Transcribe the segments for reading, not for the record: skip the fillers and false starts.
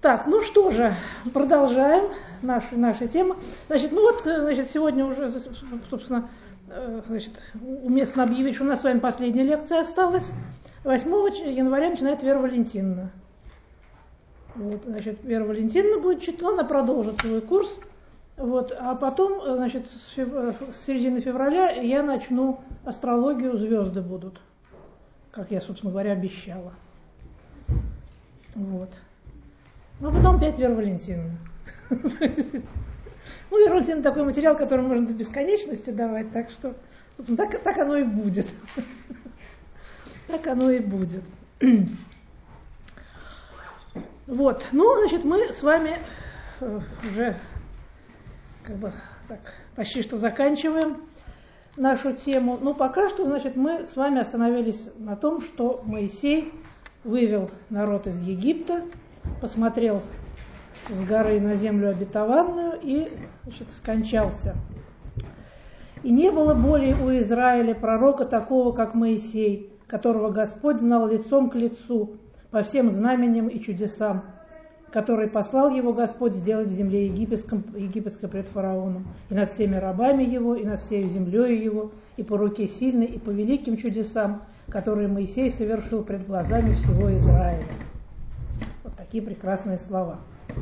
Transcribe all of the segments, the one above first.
Так, ну что же, продолжаем нашу тему. Значит, сегодня уже, собственно, уместно объявить, что у нас с вами последняя лекция осталась. 8 января начинает Вера Валентиновна. Вот, значит, Вера Валентиновна будет читать, она продолжит свой курс. Вот, а потом, значит, с середины февраля я начну астрологию, звезды будут, как я, собственно говоря, обещала. Вот. Ну, потом опять Вера Валентиновна. Ну, Вера Валентиновна такой материал, который можно до бесконечности давать, так что так оно и будет. Так оно и будет. Вот, ну, значит, мы с вами уже так почти что заканчиваем нашу тему. Но пока что, значит, мы с вами остановились на том, что Моисей вывел народ из Египта, посмотрел с горы на землю обетованную и, значит, скончался. И не было более у Израиля пророка такого, как Моисей, которого Господь знал лицом к лицу по всем знамениям и чудесам, который послал его Господь сделать в земле египетской пред фараоном, и над всеми рабами его, и над всей землей его, и по руке сильной, и по великим чудесам, которые Моисей совершил пред глазами всего Израиля. Вот такие прекрасные слова.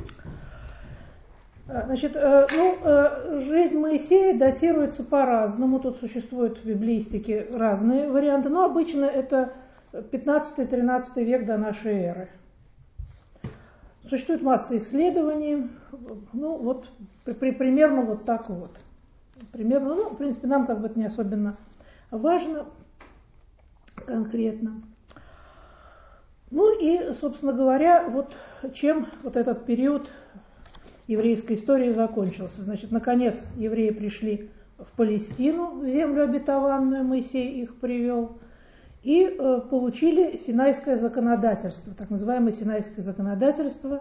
Значит, жизнь Моисея датируется по-разному. Тут существуют в библеистике разные варианты, но обычно это 15-13 век до нашей эры. Существует масса исследований, ну вот примерно вот так вот. Примерно, ну, в принципе, нам как бы это не особенно важно конкретно. Ну и, собственно говоря, вот чем вот этот период еврейской истории закончился. Значит, наконец евреи пришли в Палестину, в землю обетованную, Моисей их привел, и получили Синайское законодательство, так называемое Синайское законодательство.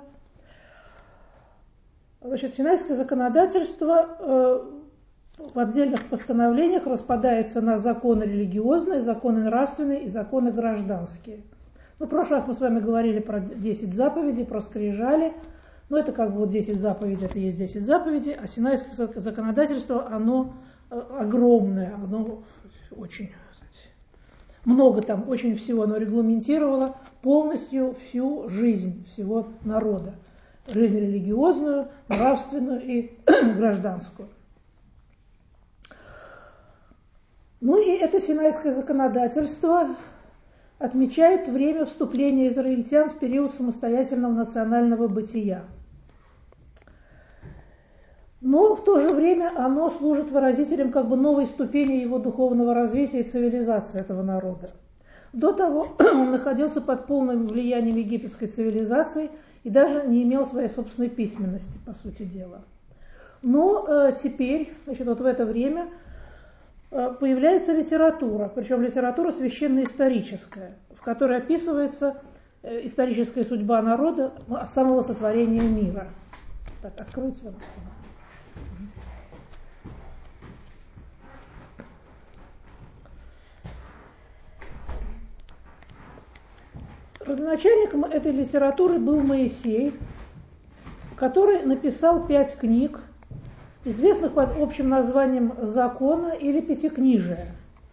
Значит, Синайское законодательство в отдельных постановлениях распадается на законы религиозные, законы нравственные и законы гражданские. Ну, в прошлый раз мы с вами говорили про 10 заповедей, про скрижали. Ну, это как бы вот 10 заповедей, это есть 10 заповедей, а Синайское законодательство, оно огромное, оно очень, много там, очень всего, оно регламентировало полностью всю жизнь всего народа. Жизнь религиозную, нравственную и гражданскую. Ну и это Синайское законодательство отмечает время вступления израильтян в период самостоятельного национального бытия. Но в то же время оно служит выразителем как бы новой ступени его духовного развития и цивилизации этого народа. До того он находился под полным влиянием египетской цивилизации и даже не имел своей собственной письменности, по сути дела. Но теперь, значит, вот в это время появляется литература, причем литература священно-историческая, в которой описывается историческая судьба народа с самого сотворения мира. Так, откройте. Родоначальником этой литературы был Моисей, который написал 5 книг, известных под общим названием «Закона» или «Пятикнижия».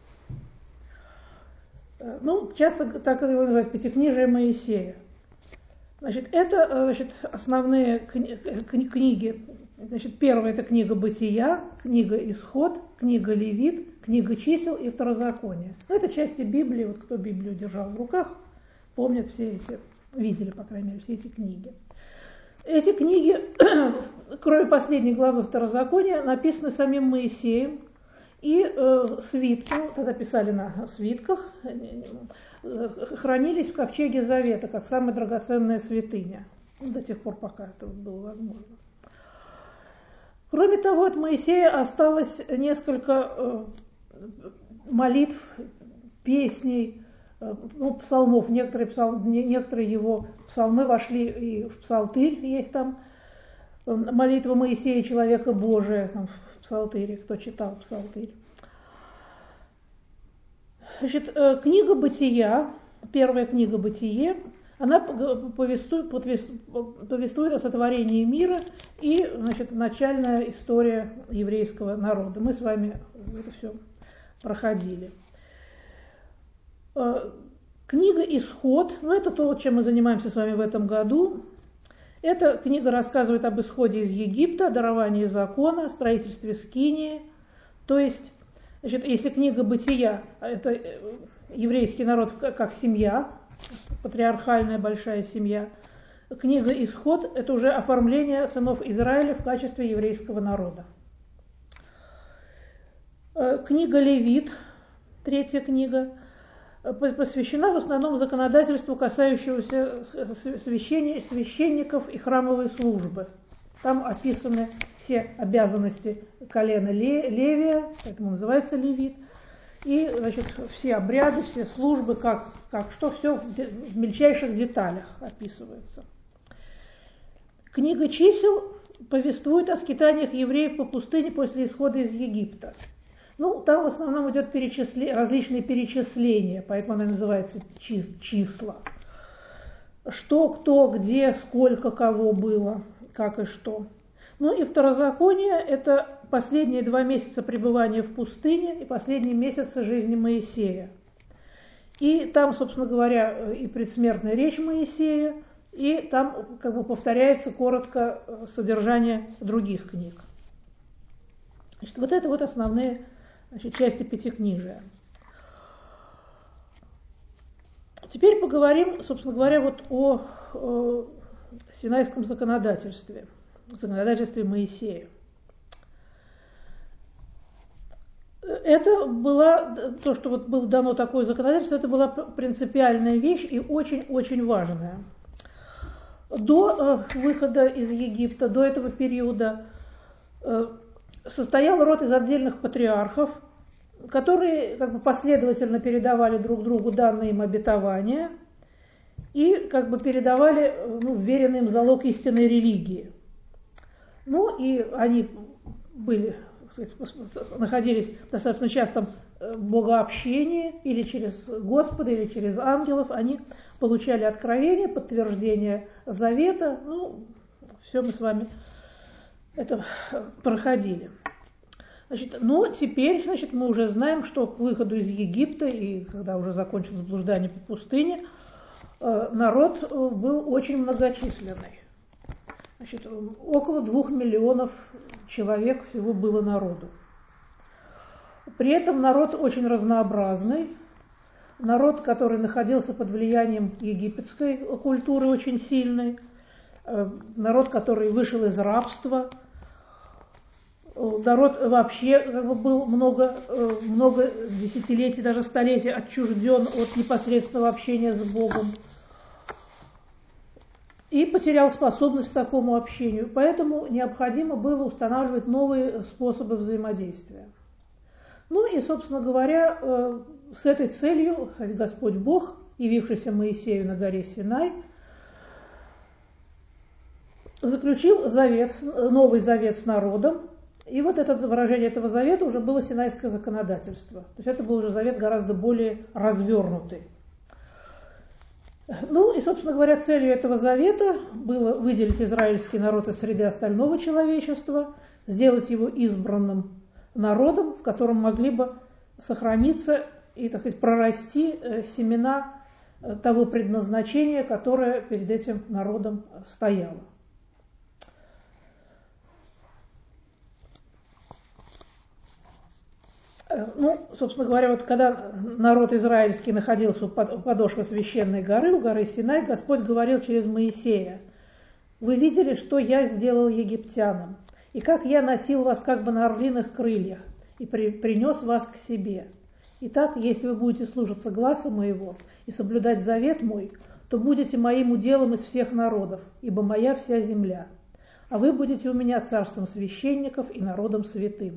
Ну, часто так его называют «Пятикнижие Моисея». Значит, это основные книги. Значит, первая – это книга «Бытия», книга «Исход», книга «Левит», книга «Чисел» и «Второзаконие». Ну, это части Библии, вот кто Библию держал в руках, помнят все эти, видели, по крайней мере, все эти книги. Эти книги, кроме последней главы Второзакония, написаны самим Моисеем, и свитки, тогда писали на свитках, хранились в ковчеге Завета, как самая драгоценная святыня, до тех пор, пока это было возможно. Кроме того, от Моисея осталось несколько молитв, песней, ну, псалмов. Некоторые его псалмы вошли и в псалтырь, есть там молитва Моисея, человека Божия, там, в псалтыре, кто читал псалтырь. Значит, книга «Бытия», первая книга «Бытие», Она повествует о сотворении мира и, значит, начальная история еврейского народа. Мы с вами это все проходили. Книга «Исход», ну это то, чем мы занимаемся с вами в этом году. Эта книга рассказывает об исходе из Египта, о даровании закона, о строительстве скинии. То есть, значит, если книга «Бытия» – это еврейский народ как семья, патриархальная большая семья, книга «Исход» – это уже оформление сынов Израиля в качестве еврейского народа. Книга «Левит», третья книга, посвящена в основном законодательству, касающемуся священников и храмовой службы. Там описаны все обязанности колена Левия, поэтому называется Левит, и, значит, все обряды, все службы, как что, все в мельчайших деталях описывается. Книга «Чисел» повествует о скитаниях евреев по пустыне после исхода из Египта. Ну, там в основном идет различные перечисления, поэтому она называется числа. Что, кто, где, сколько, кого было, как и что. Ну и Второзаконие – это последние 2 месяца пребывания в пустыне и последние месяцы жизни Моисея. И там, собственно говоря, и предсмертная речь Моисея, и там как бы повторяется коротко содержание других книг. Значит, вот это вот основные, значит, части Пятикнижия. Теперь поговорим, собственно говоря, вот о Синайском законодательстве Моисея. Это было, то, что вот было дано такое законодательство, это была принципиальная вещь и очень-очень важная. До выхода из Египта, до этого периода, состоял род из отдельных патриархов, которые как бы последовательно передавали друг другу данные им обетования и как бы передавали вверенный им залог истинной религии. Ну и они находились в достаточно частом богообщении или через Господа, или через ангелов. Они получали откровение, подтверждение завета. Ну, все мы с вами это проходили. Значит, но теперь, значит, мы уже знаем, что к выходу из Египта, и когда уже закончилось блуждание по пустыне, народ был очень многочисленный. Значит, около 2 миллионов человек всего было народу. При этом народ очень разнообразный. Народ, который находился под влиянием египетской культуры очень сильной. Народ, который вышел из рабства. Народ вообще как бы был много десятилетий, даже столетий отчужден от непосредственного общения с Богом. И потерял способность к такому общению. Поэтому необходимо было устанавливать новые способы взаимодействия. Ну и, собственно говоря, с этой целью Господь Бог, явившийся Моисею на горе Синай, заключил новый завет с народом. И вот это выражение этого завета уже было Синайское законодательство. То есть это был уже завет гораздо более развернутый. Ну и, собственно говоря, целью этого завета было выделить израильский народ из среды остального человечества, сделать его избранным народом, в котором могли бы сохраниться и, так сказать, прорасти семена того предназначения, которое перед этим народом стояло. Ну, собственно говоря, вот когда народ израильский находился у подошвы священной горы, у горы Синай, Господь говорил через Моисея: «Вы видели, что я сделал египтянам, и как я носил вас как бы на орлиных крыльях, и принес вас к себе. Итак, если вы будете слушаться гласа моего и соблюдать завет мой, то будете моим уделом из всех народов, ибо моя вся земля, а вы будете у меня царством священников и народом святым».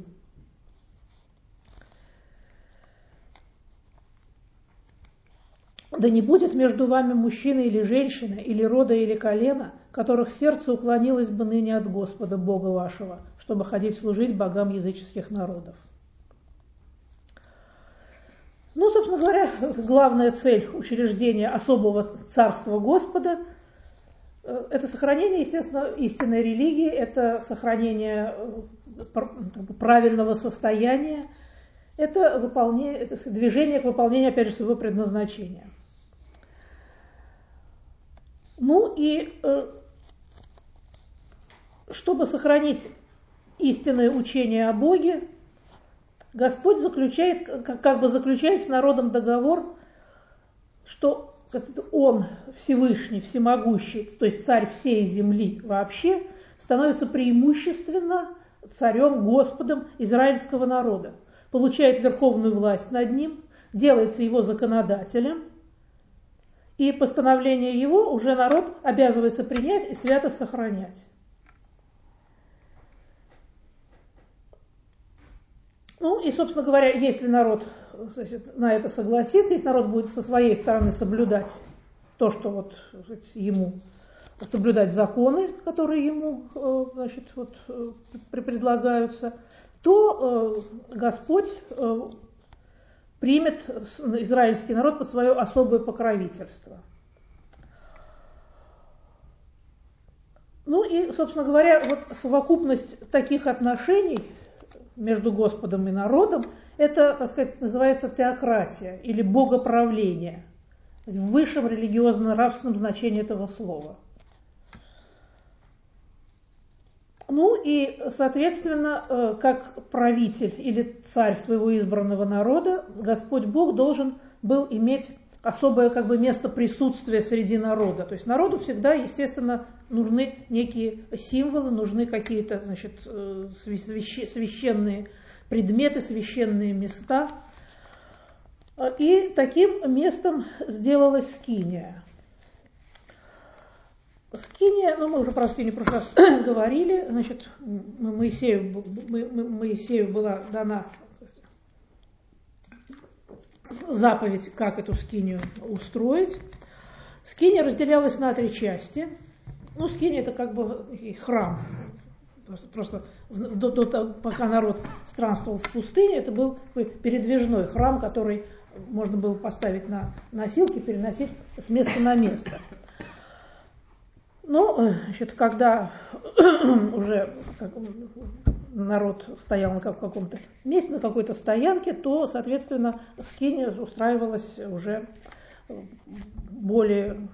Да не будет между вами мужчина или женщина, или рода, или колена, которых сердце уклонилось бы ныне от Господа, Бога вашего, чтобы ходить служить богам языческих народов. Ну, собственно говоря, главная цель учреждения особого царства Господа – это сохранение, естественно, истинной религии, это сохранение правильного состояния, это движение к выполнению, опять же, своего предназначения. Ну и чтобы сохранить истинное учение о Боге, Господь заключает с народом договор, что Он Всевышний, Всемогущий, то есть царь всей земли вообще, становится преимущественно царем, Господом израильского народа, получает верховную власть над ним, делается его законодателем, и постановление его уже народ обязывается принять и свято сохранять. Ну и, собственно говоря, если народ, значит, на это согласится, если народ будет со своей стороны соблюдать то, что вот, ему, соблюдать законы, которые ему, значит, вот, предлагаются, то Господь примет израильский народ под свое особое покровительство. Ну и, собственно говоря, вот совокупность таких отношений между Господом и народом, это, так сказать, называется теократия или богоправление в высшем религиозно-нравственном значении этого слова. Ну и, соответственно, как правитель или царь своего избранного народа, Господь Бог должен был иметь особое как бы место присутствия среди народа. То есть народу всегда, естественно, нужны некие символы, нужны какие-то, значит, священные предметы, священные места. И таким местом сделалась скиния. Скиния, ну мы уже про скинию в прошлый раз говорили, значит, Моисею была дана заповедь, как эту скинию устроить. Скиния разделялась на 3 части. Ну, скиния это как бы храм. Просто пока народ странствовал в пустыне, это был такой передвижной храм, который можно было поставить на носилки, переносить с места на место. Но, значит, когда уже народ стоял на каком-то месте, на какой-то стоянке, то, соответственно, скиния устраивалась уже более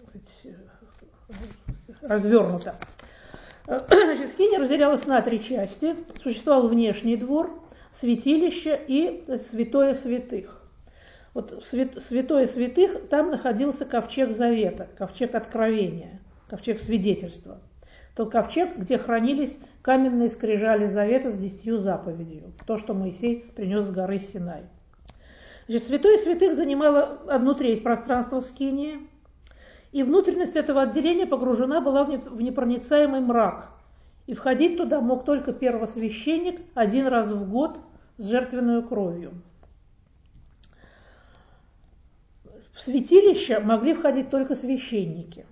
развернуто. Значит, скиния разделялась на 3 части. Существовал внешний двор, святилище и святое святых. Вот святое святых, там находился ковчег завета, ковчег откровения, ковчег свидетельства. Тот ковчег, где хранились каменные скрижали завета с 10 заповедью, то, что Моисей принес с горы Синай. Значит, святое святых занимало 1/3 пространства скинии, и внутренность этого отделения погружена была в непроницаемый мрак, и входить туда мог только первосвященник 1 раз в год с жертвенной кровью. В святилище могли входить только священники.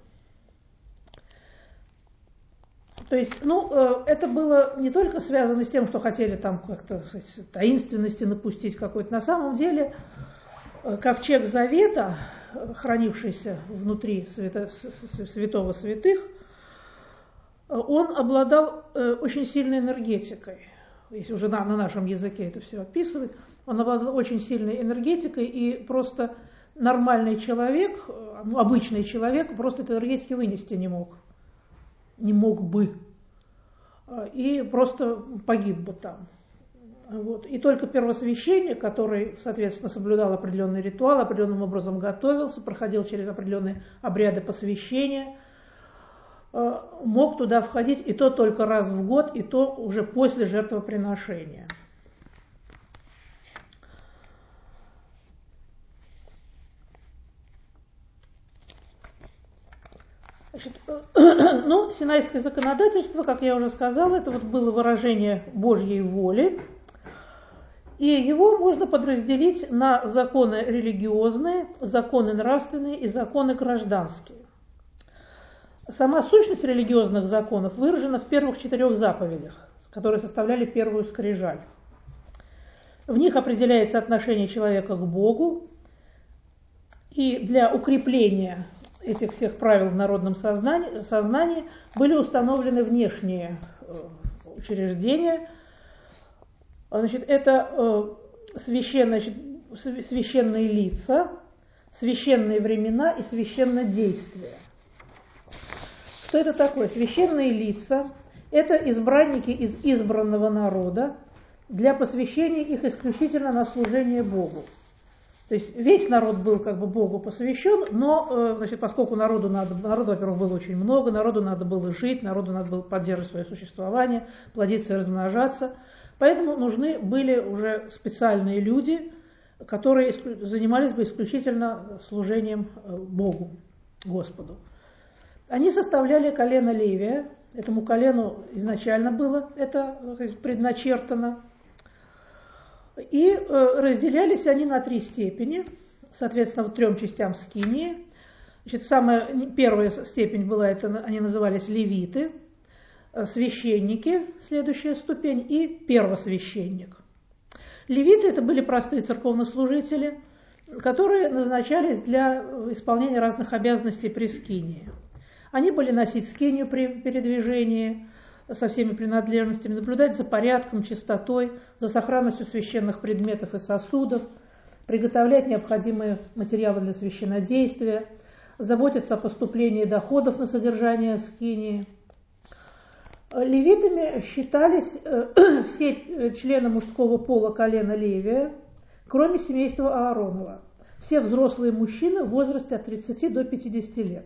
То есть, это было не только связано с тем, что хотели там как-то таинственности напустить какой-то. На самом деле ковчег завета, хранившийся внутри святого святых, он обладал очень сильной энергетикой. Если уже на нашем языке это все описывать, он обладал очень сильной энергетикой, и просто нормальный человек, обычный человек просто этой энергетики вынести не мог бы, и просто погиб бы там. Вот. И только первосвященник, который, соответственно, соблюдал определенный ритуал, определенным образом готовился, проходил через определенные обряды посвящения, мог туда входить, и то только раз в год, и то уже после жертвоприношения. Значит, синайское законодательство, как я уже сказала, это вот было выражение Божьей воли, и его можно подразделить на законы религиозные, законы нравственные и законы гражданские. Сама сущность религиозных законов выражена в первых 4 заповедях, которые составляли первую скрижаль. В них определяется отношение человека к Богу. И для укрепления этих всех правил в народном сознании были установлены внешние учреждения. Значит, это священные лица, священные времена и священнодействие. Что это такое? Священные лица – это избранники из избранного народа для посвящения их исключительно на служение Богу. То есть весь народ был как бы Богу посвящен, но, значит, поскольку народу, во-первых, было очень много, народу надо было жить, народу надо было поддерживать свое существование, плодиться и размножаться, поэтому нужны были уже специальные люди, которые занимались бы исключительно служением Богу, Господу. Они составляли колено Левия, этому колену изначально было это предначертано. И разделялись они на 3 степени, соответственно, в 3 частям скинии. Значит, самая первая степень была, они назывались левиты, священники, следующая ступень, и первосвященник. Левиты – это были простые церковнослужители, которые назначались для исполнения разных обязанностей при скинии. Они были носить скинию при передвижении со всеми принадлежностями, наблюдать за порядком, чистотой, за сохранностью священных предметов и сосудов, приготовлять необходимые материалы для священнодействия, заботиться о поступлении доходов на содержание скинии. Левитами считались все члены мужского пола колена Левия, кроме семейства Ааронова, все взрослые мужчины в возрасте от 30 до 50 лет.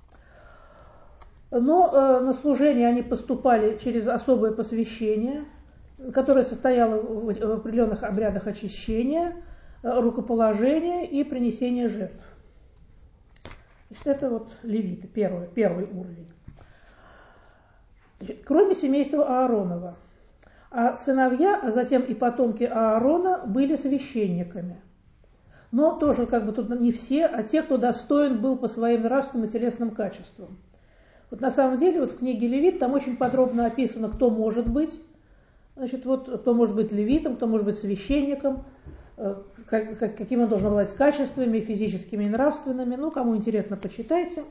Но на служение они поступали через особое посвящение, которое состояло в определенных обрядах очищения, рукоположения и принесения жертв. Значит, это вот левиты, первый уровень. Значит, кроме семейства Ааронова, а сыновья, а затем и потомки Аарона были священниками. Но тоже как бы тут не все, а те, кто достоин был по своим нравственным и телесным качествам. Вот на самом деле вот в книге Левит там очень подробно описано, кто может быть, значит, вот, кто может быть левитом, кто может быть священником, каким он должен обладать качествами, физическими и нравственными. Ну, кому интересно, почитайте.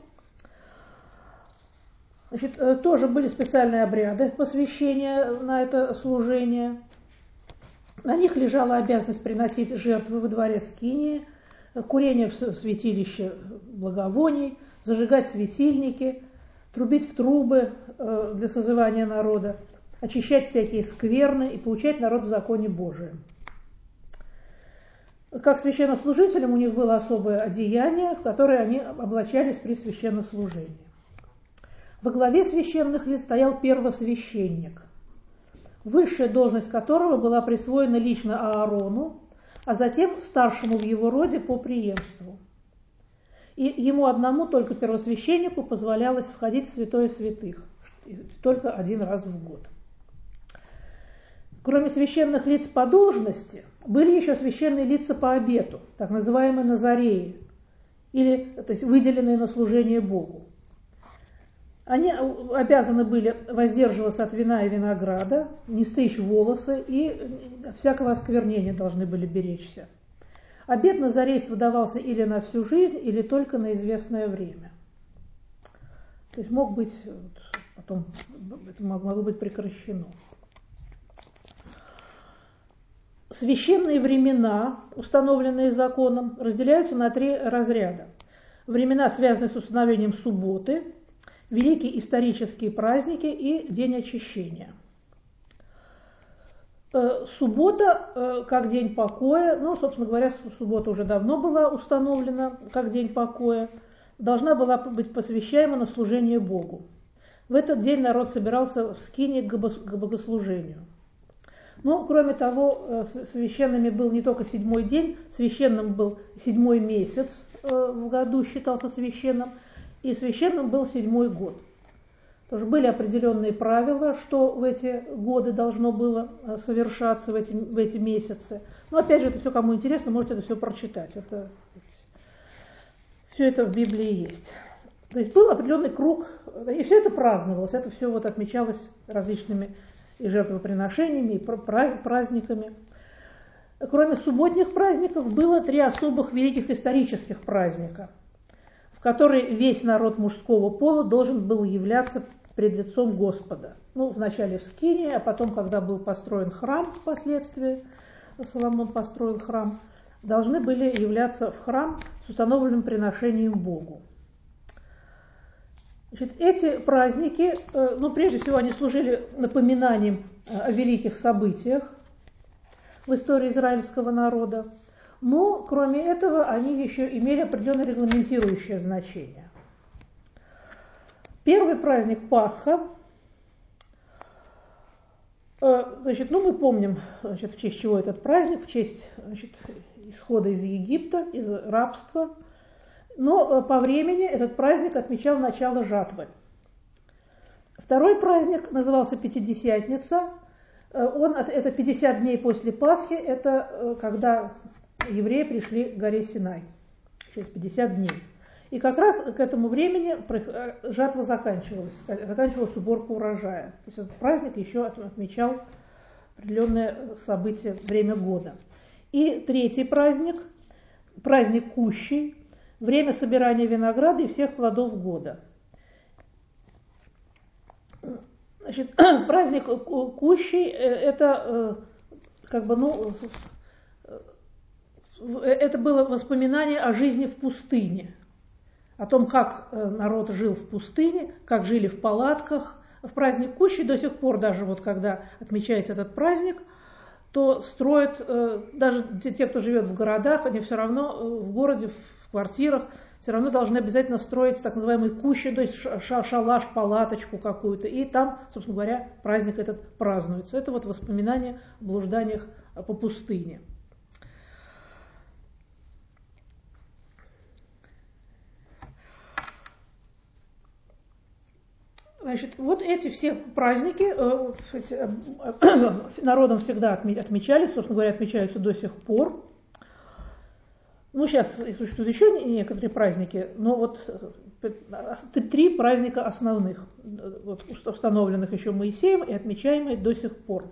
Значит, тоже были специальные обряды посвящения на это служение. На них лежала обязанность приносить жертвы во дворе скинии, курение в святилище благовоний, зажигать светильники, трубить в трубы для созывания народа, очищать всякие скверны и поучать народ в законе Божием. Как священнослужителям у них было особое одеяние, в которое они облачались при священнослужении. Во главе священных лиц стоял первосвященник, высшая должность которого была присвоена лично Аарону, а затем старшему в его роде по преемству. И ему одному, только первосвященнику, позволялось входить в святое святых, только 1 раз в год. Кроме священных лиц по должности, были еще священные лица по обету, так называемые назареи, или, то есть выделенные на служение Богу. Они обязаны были воздерживаться от вина и винограда, не стричь волосы и от всякого осквернения должны были беречься. Обет назарейства давался или на всю жизнь, или только на известное время. То есть мог быть, потом это могло быть прекращено. Священные времена, установленные законом, разделяются на 3 разряда. Времена, связанные с установлением субботы, великие исторические праздники и день очищения. Суббота как день покоя, ну, собственно говоря, суббота уже давно была установлена как день покоя, должна была быть посвящаема на служение Богу. В этот день народ собирался в скинии к богослужению. Но, кроме того, священными был не только 7-й день, священным был 7-й месяц в году считался священным, и священным был 7-й год. Тоже были определенные правила, что в эти годы должно было совершаться, в эти месяцы. Но опять же, это все, кому интересно, можете это все прочитать. Все это в Библии есть. То есть был определенный круг, и все это праздновалось, это все вот отмечалось различными и жертвоприношениями, и праздниками. Кроме субботних праздников, было 3 особых великих исторических праздника, в которые весь народ мужского пола должен был являться пред лицом Господа. Ну, вначале в Скинии, а потом, когда был построен храм впоследствии, Соломон построил храм, должны были являться в храм с установленным приношением Богу. Значит, эти праздники, прежде всего, они служили напоминанием о великих событиях в истории израильского народа, но, кроме этого, они еще имели определенное регламентирующее значение. Первый праздник Пасха, мы помним, в честь чего этот праздник, в честь исхода из Египта, из рабства, но по времени этот праздник отмечал начало жатвы. Второй праздник назывался Пятидесятница. Это 50 дней после Пасхи, это когда евреи пришли к горе Синай, через 50 дней. И как раз к этому времени жатва заканчивалась уборка урожая. То есть этот праздник еще отмечал определенное событие, время года. И третий праздник, праздник Кущей, время собирания винограда и всех плодов года. Значит, праздник Кущей это это было воспоминание о жизни в пустыне, о том, как народ жил в пустыне, как жили в палатках. В праздник Кущей до сих пор, даже вот когда отмечается этот праздник, то строят, даже те, кто живет в городах, они все равно в городе, в квартирах, все равно должны обязательно строить так называемый кущи, то есть шалаш, палаточку какую-то, и там, собственно говоря, праздник этот празднуется. Это вот воспоминания о блужданиях по пустыне. Значит, вот эти все праздники народом всегда отмечались, собственно говоря, отмечаются до сих пор. Ну, сейчас существуют еще некоторые праздники, но вот 3 праздника основных, вот, установленных еще Моисеем и отмечаемые до сих пор.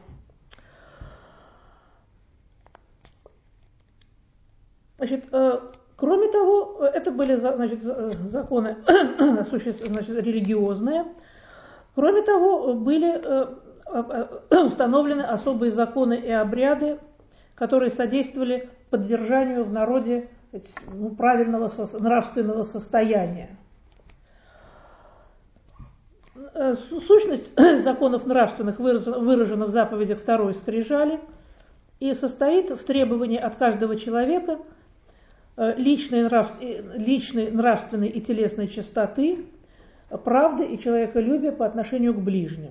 Значит, кроме того, это были, значит, законы религиозные. Кроме того, были установлены особые законы и обряды, которые содействовали поддержанию в народе правильного нравственного состояния. Сущность законов нравственных выражена в заповедях второй скрижали и состоит в требовании от каждого человека личной нравственной и телесной чистоты, правды и человеколюбия по отношению к ближним.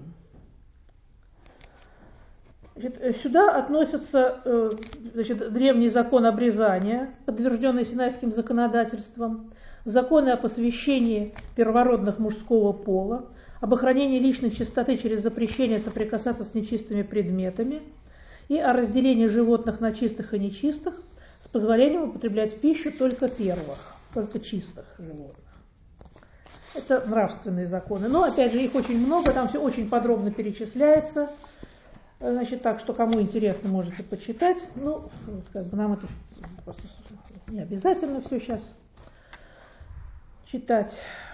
Значит, сюда относятся древний закон обрезания, подтвержденный Синайским законодательством, законы о посвящении первородных мужского пола, об охранении личной чистоты через запрещение соприкасаться с нечистыми предметами и о разделении животных на чистых и нечистых с позволением употреблять в пищу только первых, только чистых животных. Это нравственные законы. Но, опять же, их очень много, там все очень подробно перечисляется. Значит, так что, кому интересно, можете почитать. Ну, нам это просто не обязательно все сейчас читать.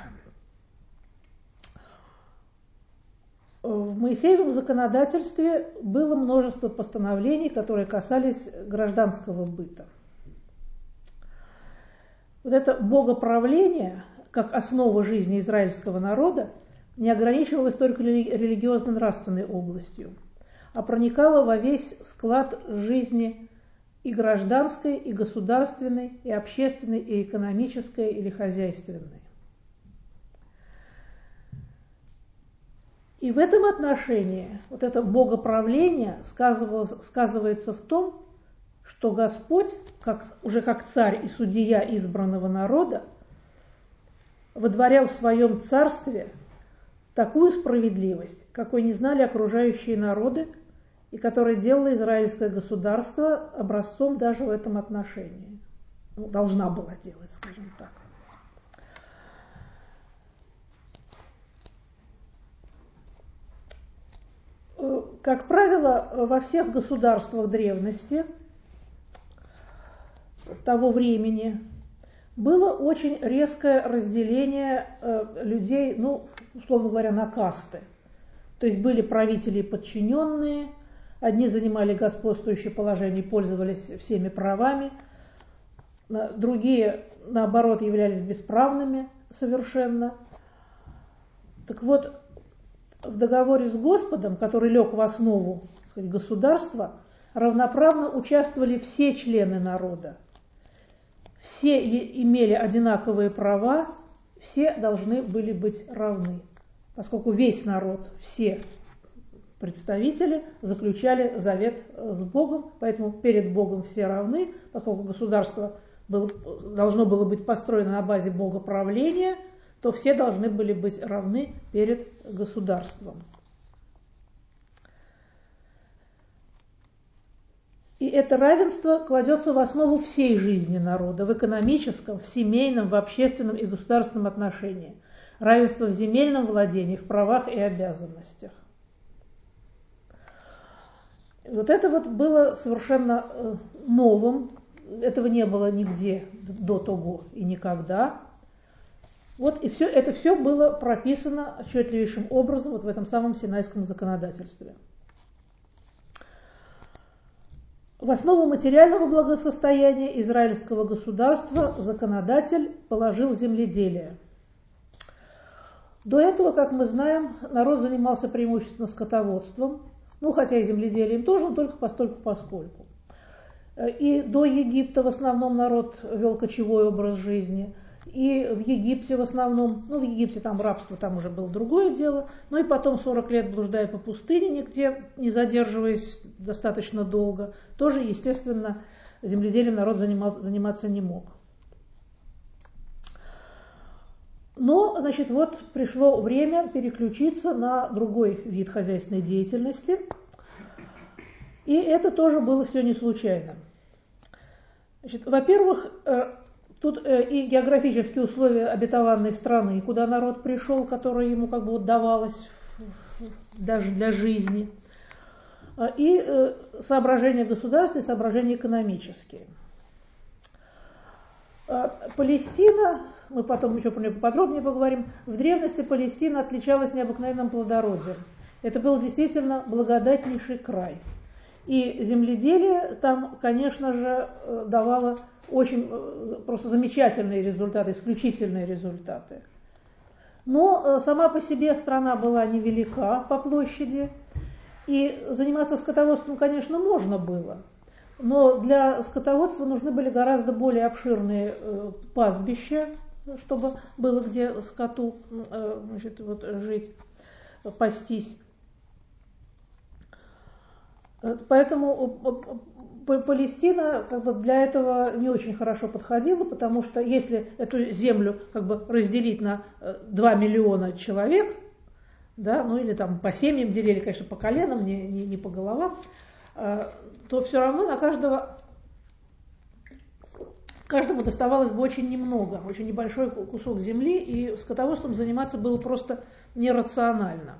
В Моисеевом законодательстве было множество постановлений, которые касались гражданского быта. Вот это богоправление, как основа жизни израильского народа, не ограничивалось только религиозно-нравственной областью, а проникало во весь склад жизни и гражданской, и государственной, и общественной, и экономической, или хозяйственной. И в этом отношении вот это богоправление сказывается в том, что Господь, уже как царь и судья избранного народа, водворял в своем царстве такую справедливость, какой не знали окружающие народы, и которая делала израильское государство образцом даже в этом отношении. Должна была делать, скажем так. Как правило, во всех государствах древности того времени было очень резкое разделение людей, ну, условно говоря, на касты. То есть были правители и подчиненные, одни занимали господствующее положение и пользовались всеми правами, другие, наоборот, являлись бесправными совершенно. Так вот, в договоре с Господом, который лег в основу, так сказать, государства, равноправно участвовали все члены народа. Все имели одинаковые права, все должны были быть равны, поскольку весь народ, все представители заключали завет с Богом, поэтому перед Богом все равны, поскольку государство должно было быть построено на базе богоправления, то все должны были быть равны перед государством. И это равенство кладется в основу всей жизни народа, в экономическом, в семейном, в общественном и государственном отношении. Равенство в земельном владении, в правах и обязанностях. Вот это вот было совершенно новым, этого не было нигде до того и никогда. Вот и это все было прописано отчетливейшим образом вот в этом самом Синайском законодательстве. В основу материального благосостояния израильского государства законодатель положил земледелие. До этого, как мы знаем, народ занимался преимущественно скотоводством, ну хотя и земледелием тоже, но только постольку-поскольку. И до Египта в основном народ вел кочевой образ жизни. И в Египте в основном, ну в Египте там рабство, там уже было другое дело, ну и потом 40 лет блуждая по пустыне, нигде не задерживаясь достаточно долго, тоже, естественно, земледелием народ заниматься не мог. Но, значит, вот пришло время переключиться на другой вид хозяйственной деятельности, и это тоже было все не случайно. Значит, во-первых, тут и географические условия обетованной страны, куда народ пришел, которая ему как бы вот давалась даже для жизни, и соображения государственные, соображения экономические. Палестина, мы потом еще про нее подробнее поговорим, в древности Палестина отличалась необыкновенным плодородием. Это был действительно благодатнейший край. И земледелие там, конечно же, давало очень просто замечательные результаты, исключительные результаты. Но сама по себе страна была невелика по площади, и заниматься скотоводством, конечно, можно было. Но для скотоводства нужны были гораздо более обширные пастбища, чтобы было где скоту, значит, вот, жить, пастись. Поэтому Палестина как бы для этого не очень хорошо подходила, потому что если эту землю как бы разделить на 2 миллиона человек, да, ну или там по семьям делили, конечно, по коленам, не по головам, то все равно на каждому доставалось бы очень немного, очень небольшой кусок земли, и скотоводством заниматься было просто нерационально.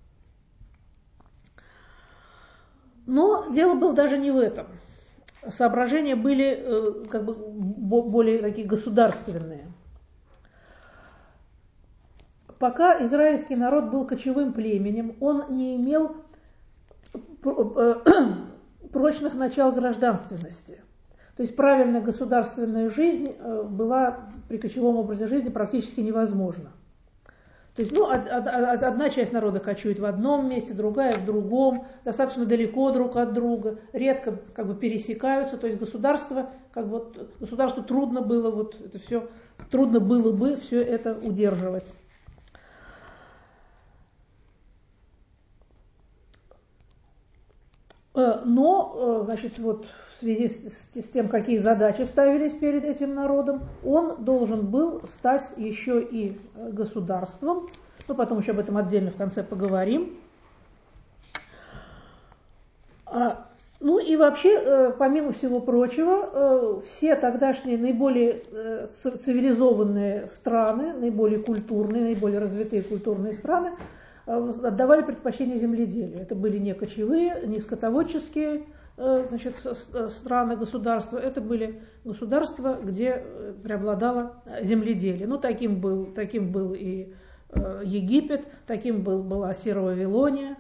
Но дело было даже не в этом. Соображения были как бы более такие государственные. Пока израильский народ был кочевым племенем, он не имел прочных начал гражданственности. То есть правильная государственная жизнь была при кочевом образе жизни практически невозможна. То есть, ну, одна часть народа кочует в одном месте, другая в другом, достаточно далеко друг от друга, редко как бы пересекаются. То есть государству трудно было вот это все, трудно было бы все это удерживать. Но, значит, вот в связи с тем, какие задачи ставились перед этим народом, он должен был стать еще и государством. Мы потом еще об этом отдельно в конце поговорим. Ну и вообще, помимо всего прочего, все тогдашние наиболее цивилизованные страны, наиболее культурные, наиболее развитые культурные страны, отдавали предпочтение земледелию. Это были не кочевые, не скотоводческие страны, государства. Это были государства, где преобладало земледелие. Ну, таким был и Египет, таким была Ассиро-Вавилония.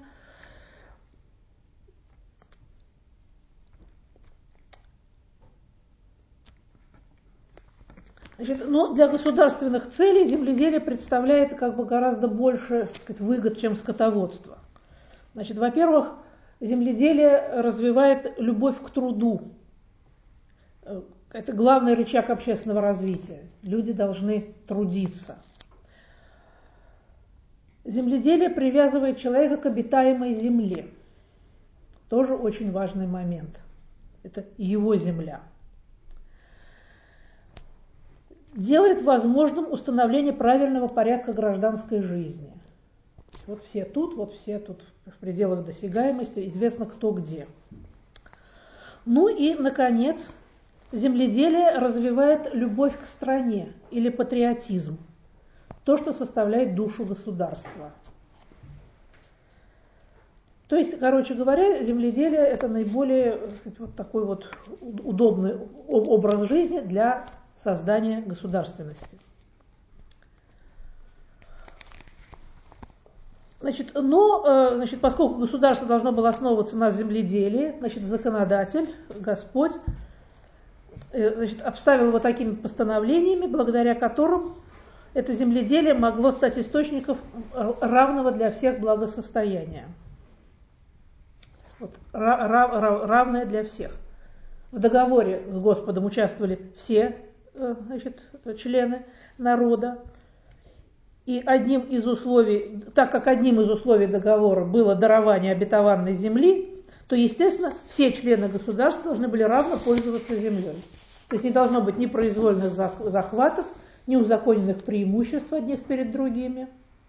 Но для государственных целей земледелие представляет гораздо больше, так сказать, выгод, чем скотоводство. Во-первых, земледелие развивает любовь к труду. Это главный рычаг общественного развития. Люди должны трудиться. Земледелие привязывает человека к обитаемой земле. Тоже очень важный момент. Это его земля. Делает возможным установление правильного порядка гражданской жизни. Вот все тут в пределах досягаемости, известно кто где. Ну и, наконец, земледелие развивает любовь к стране или патриотизм, то, что составляет душу государства. То есть, короче говоря, земледелие – это наиболее такой удобный образ жизни для создания государственности. Поскольку государство должно было основываться на земледелии, законодатель, Господь, обставил его такими постановлениями, благодаря которым это земледелие могло стать источником равного для всех благосостояния. Равное для всех. В договоре с Господом участвовали все члены народа. И одним из условий, так как одним из условий договора было дарование обетованной земли, то, естественно, все члены государства должны были равно пользоваться землей. То есть не должно быть ни произвольных захватов, ни узаконенных преимуществ одних перед другими.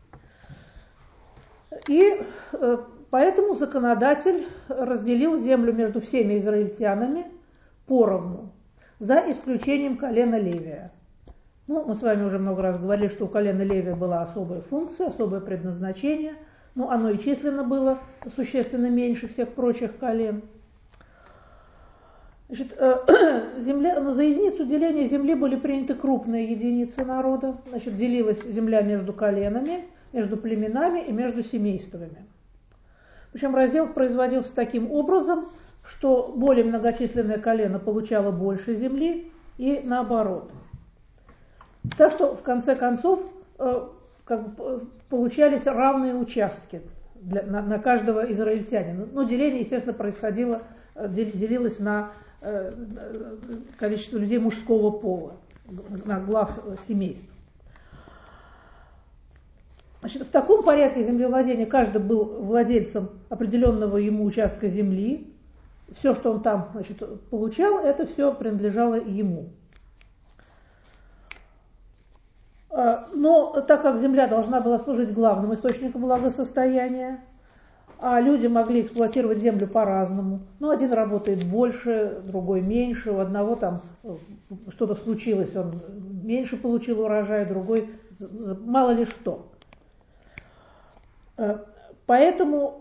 И поэтому законодатель разделил землю между всеми израильтянами поровну, за исключением колена Левия. Мы с вами уже много раз говорили, что у колена Левия была особая функция, особое предназначение, но оно и численно было существенно меньше всех прочих колен. За единицу деления земли были приняты крупные единицы народа. Делилась земля между коленами, между племенами и между семействами. Причем раздел производился таким образом, что более многочисленное колено получало больше земли и наоборот. Так что, в конце концов, получались равные участки на каждого израильтянина. Но деление, естественно, делилось на количество людей мужского пола, на глав семейств. В таком порядке землевладения каждый был владельцем определенного ему участка земли. Все, что он там получал, это все принадлежало ему. Но так как земля должна была служить главным источником благосостояния, а люди могли эксплуатировать землю по-разному. Один работает больше, другой меньше, у одного там что-то случилось, он меньше получил урожая, другой мало ли что. Поэтому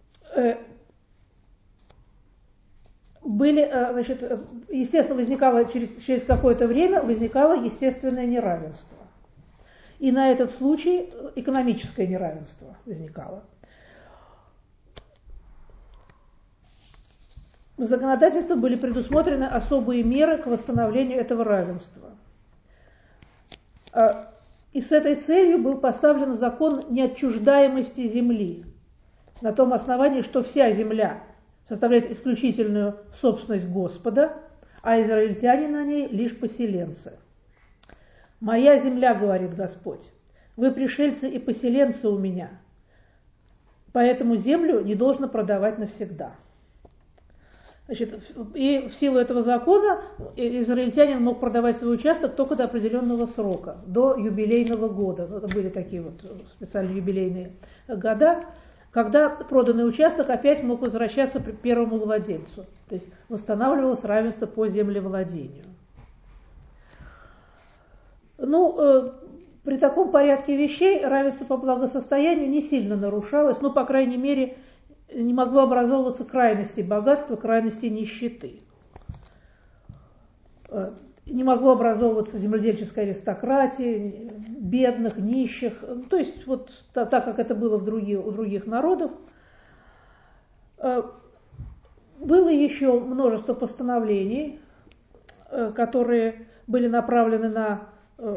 естественно, через какое-то время возникало естественное неравенство. И на этот случай экономическое неравенство возникало. В законодательстве были предусмотрены особые меры к восстановлению этого равенства. И с этой целью был поставлен закон неотчуждаемости земли, на том основании, что вся земля составляет исключительную собственность Господа, а израильтяне на ней лишь поселенцы. «Моя земля, — говорит Господь, — вы пришельцы и поселенцы у меня, поэтому землю не должно продавать навсегда». И в силу этого закона израильтянин мог продавать свой участок только до определенного срока, до юбилейного года. Это были такие специальные юбилейные года, когда проданный участок опять мог возвращаться первому владельцу. То есть восстанавливалось равенство по землевладению. При таком порядке вещей равенство по благосостоянию не сильно нарушалось, но, по крайней мере, не могло образовываться крайности богатства, крайности нищеты. Не могло образовываться земледельческая аристократия, бедных, нищих. То есть вот так, как это было у других народов. Было еще множество постановлений, которые были направлены на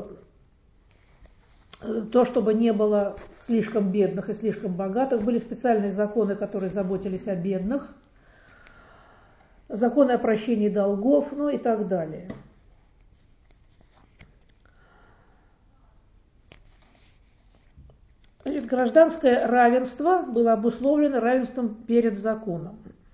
то, чтобы не было слишком бедных и слишком богатых. Были специальные законы, которые заботились о бедных, законы о прощении долгов, ну и так далее. Значит, гражданское равенство было обусловлено равенством перед законом.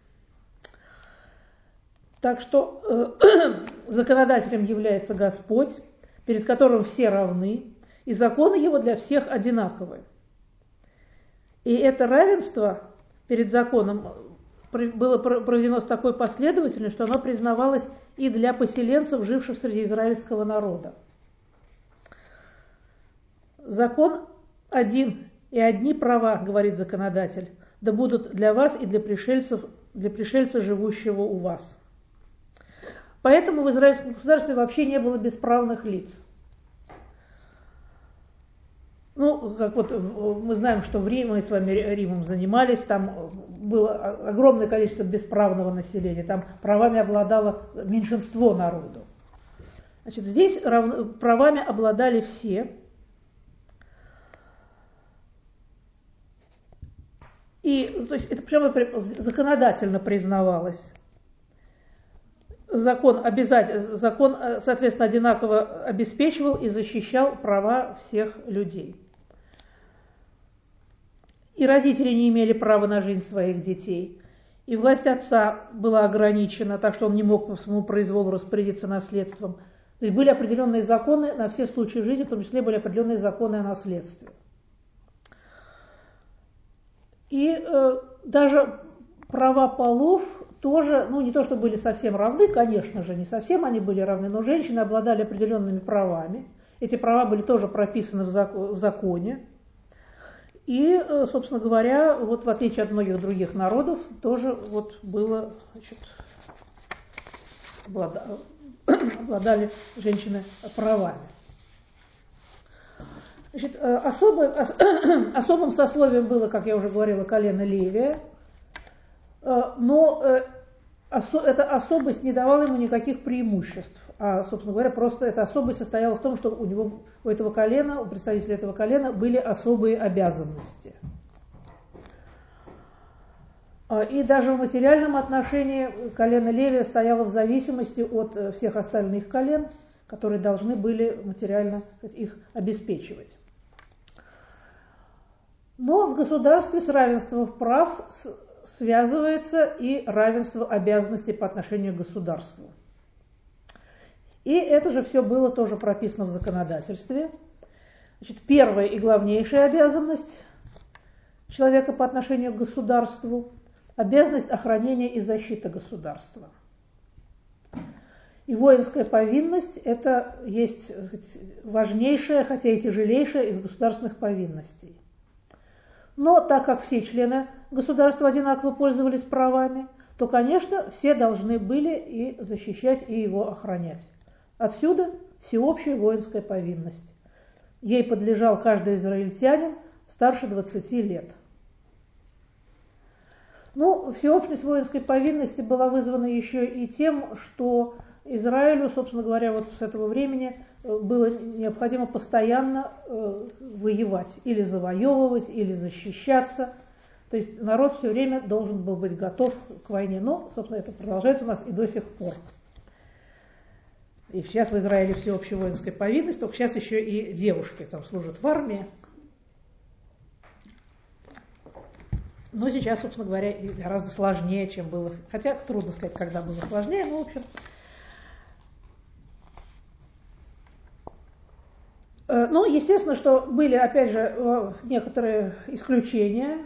Так что законодателем является Господь, перед которым все равны, и законы его для всех одинаковы. И это равенство перед законом было проведено с такой последовательностью, что оно признавалось и для поселенцев, живших среди израильского народа. Закон один и одни права, говорит законодатель, да будут для вас и для пришельца, живущего у вас. Поэтому в израильском государстве вообще не было бесправных лиц. Ну, как вот мы знаем, что в Риме, мы с вами Римом занимались, там было огромное количество бесправного населения, там правами обладало меньшинство народу. Значит, здесь правами обладали все. И то есть, это прямо законодательно признавалось. Закон, соответственно, одинаково обеспечивал и защищал права всех людей. И родители не имели права на жизнь своих детей. И власть отца была ограничена, так что он не мог по своему произволу распорядиться наследством. То есть были определенные законы на все случаи жизни, в том числе были определенные законы о наследстве. И даже права полов тоже, ну не то, что были совсем равны, конечно же, не совсем они были равны, но женщины обладали определенными правами. Эти права были тоже прописаны в законе. И, собственно говоря, вот в отличие от многих других народов, тоже вот было, значит, обладали женщины правами. Значит, особым сословием было, как я уже говорила, колено Левия, но эта особость не давала ему никаких преимуществ. А, собственно говоря, просто эта особость состояла в том, что у этого колена, у представителей этого колена были особые обязанности. И даже в материальном отношении колено Левия стояло в зависимости от всех остальных колен, которые должны были материально их обеспечивать. Но в государстве с равенством прав связывается и равенство обязанностей по отношению к государству. И это же все было тоже прописано в законодательстве. Значит, первая и главнейшая обязанность человека по отношению к государству – обязанность охранения и защиты государства. И воинская повинность – это есть важнейшая, хотя и тяжелейшая из государственных повинностей. Но так как все члены государства одинаково пользовались правами, то, конечно, все должны были и защищать, и его охранять. Отсюда всеобщая воинская повинность. Ей подлежал каждый израильтянин старше 20 лет. Ну, всеобщность воинской повинности была вызвана еще и тем, что Израилю, собственно говоря, вот с этого времени было необходимо постоянно воевать, или завоевывать, или защищаться. То есть народ все время должен был быть готов к войне. Но, собственно, это продолжается у нас и до сих пор. И сейчас в Израиле всеобщая воинская повинность, только сейчас еще и девушки там служат в армии. Но сейчас, собственно говоря, гораздо сложнее, чем было. Хотя трудно сказать, когда было сложнее, но, в общем. Ну, естественно, что были, опять же, некоторые исключения.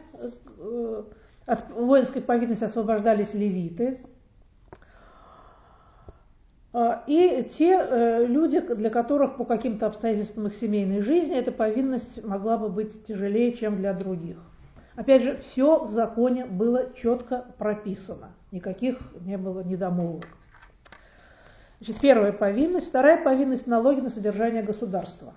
От воинской повинности освобождались левиты. и те люди, для которых по каким-то обстоятельствам их семейной жизни эта повинность могла бы быть тяжелее, чем для других. Опять же, все в законе было четко прописано, никаких не было недомолвок. Значит, первая повинность. Вторая повинность – налоги на содержание государства.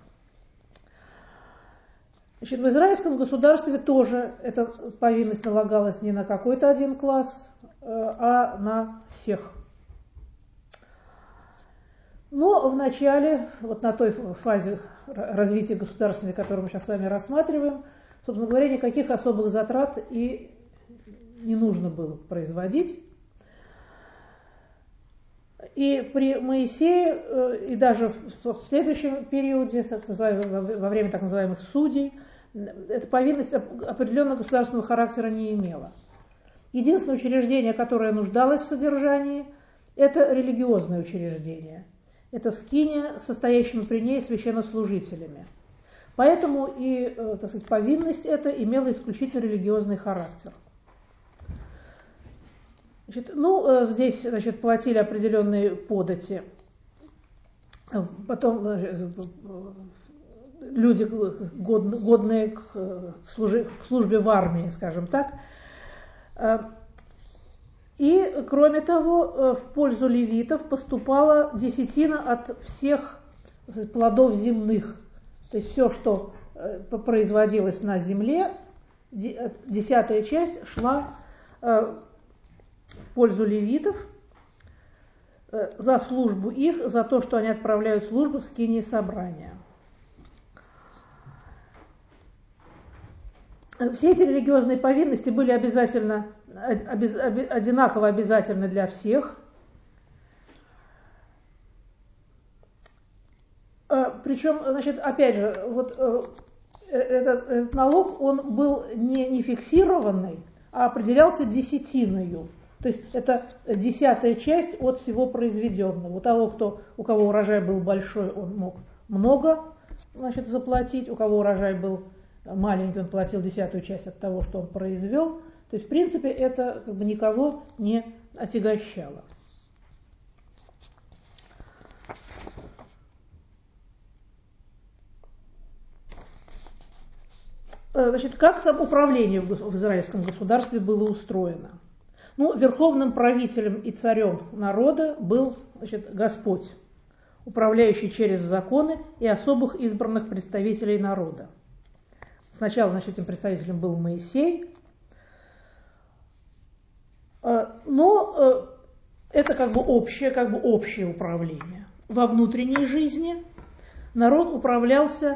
Значит, в израильском государстве тоже эта повинность налагалась не на какой-то один класс, а на всех. Но в начале, вот на той фазе развития государственной, которую мы сейчас с вами рассматриваем, собственно говоря, никаких особых затрат и не нужно было производить. И при Моисее, и даже в следующем периоде, во время так называемых судей, эта повинность определенного государственного характера не имела. Единственное учреждение, которое нуждалось в содержании, это религиозное учреждение. Это скиния с состоящими при ней священнослужителями. Поэтому и, так сказать, повинность эта имела исключительно религиозный характер. Значит, здесь, значит, платили определенные подати. Потом люди, годные к службе в армии, скажем так. И, кроме того, в пользу левитов поступала десятина от всех плодов земных. То есть все, что производилось на земле, 10-я часть шла в пользу левитов за службу их, за то, что они отправляют службу в скинии собрания. Все эти религиозные повинности были одинаково обязательны для всех. Причем, значит, опять же, вот этот налог, он был не фиксированный, а определялся десятиною. То есть это 10-я часть от всего произведенного. У того, у кого урожай был большой, он мог много, значит, заплатить. У кого урожай был маленький, он платил 10-ю часть от того, что он произвел. То есть, в принципе, это как бы никого не отягощало. Значит, как самоуправление в израильском государстве было устроено? Верховным правителем и царем народа был, значит, Господь, управляющий через законы и особых избранных представителей народа. Сначала, значит, этим представителем был Моисей, но это как бы общее управление. Во внутренней жизни народ управлялся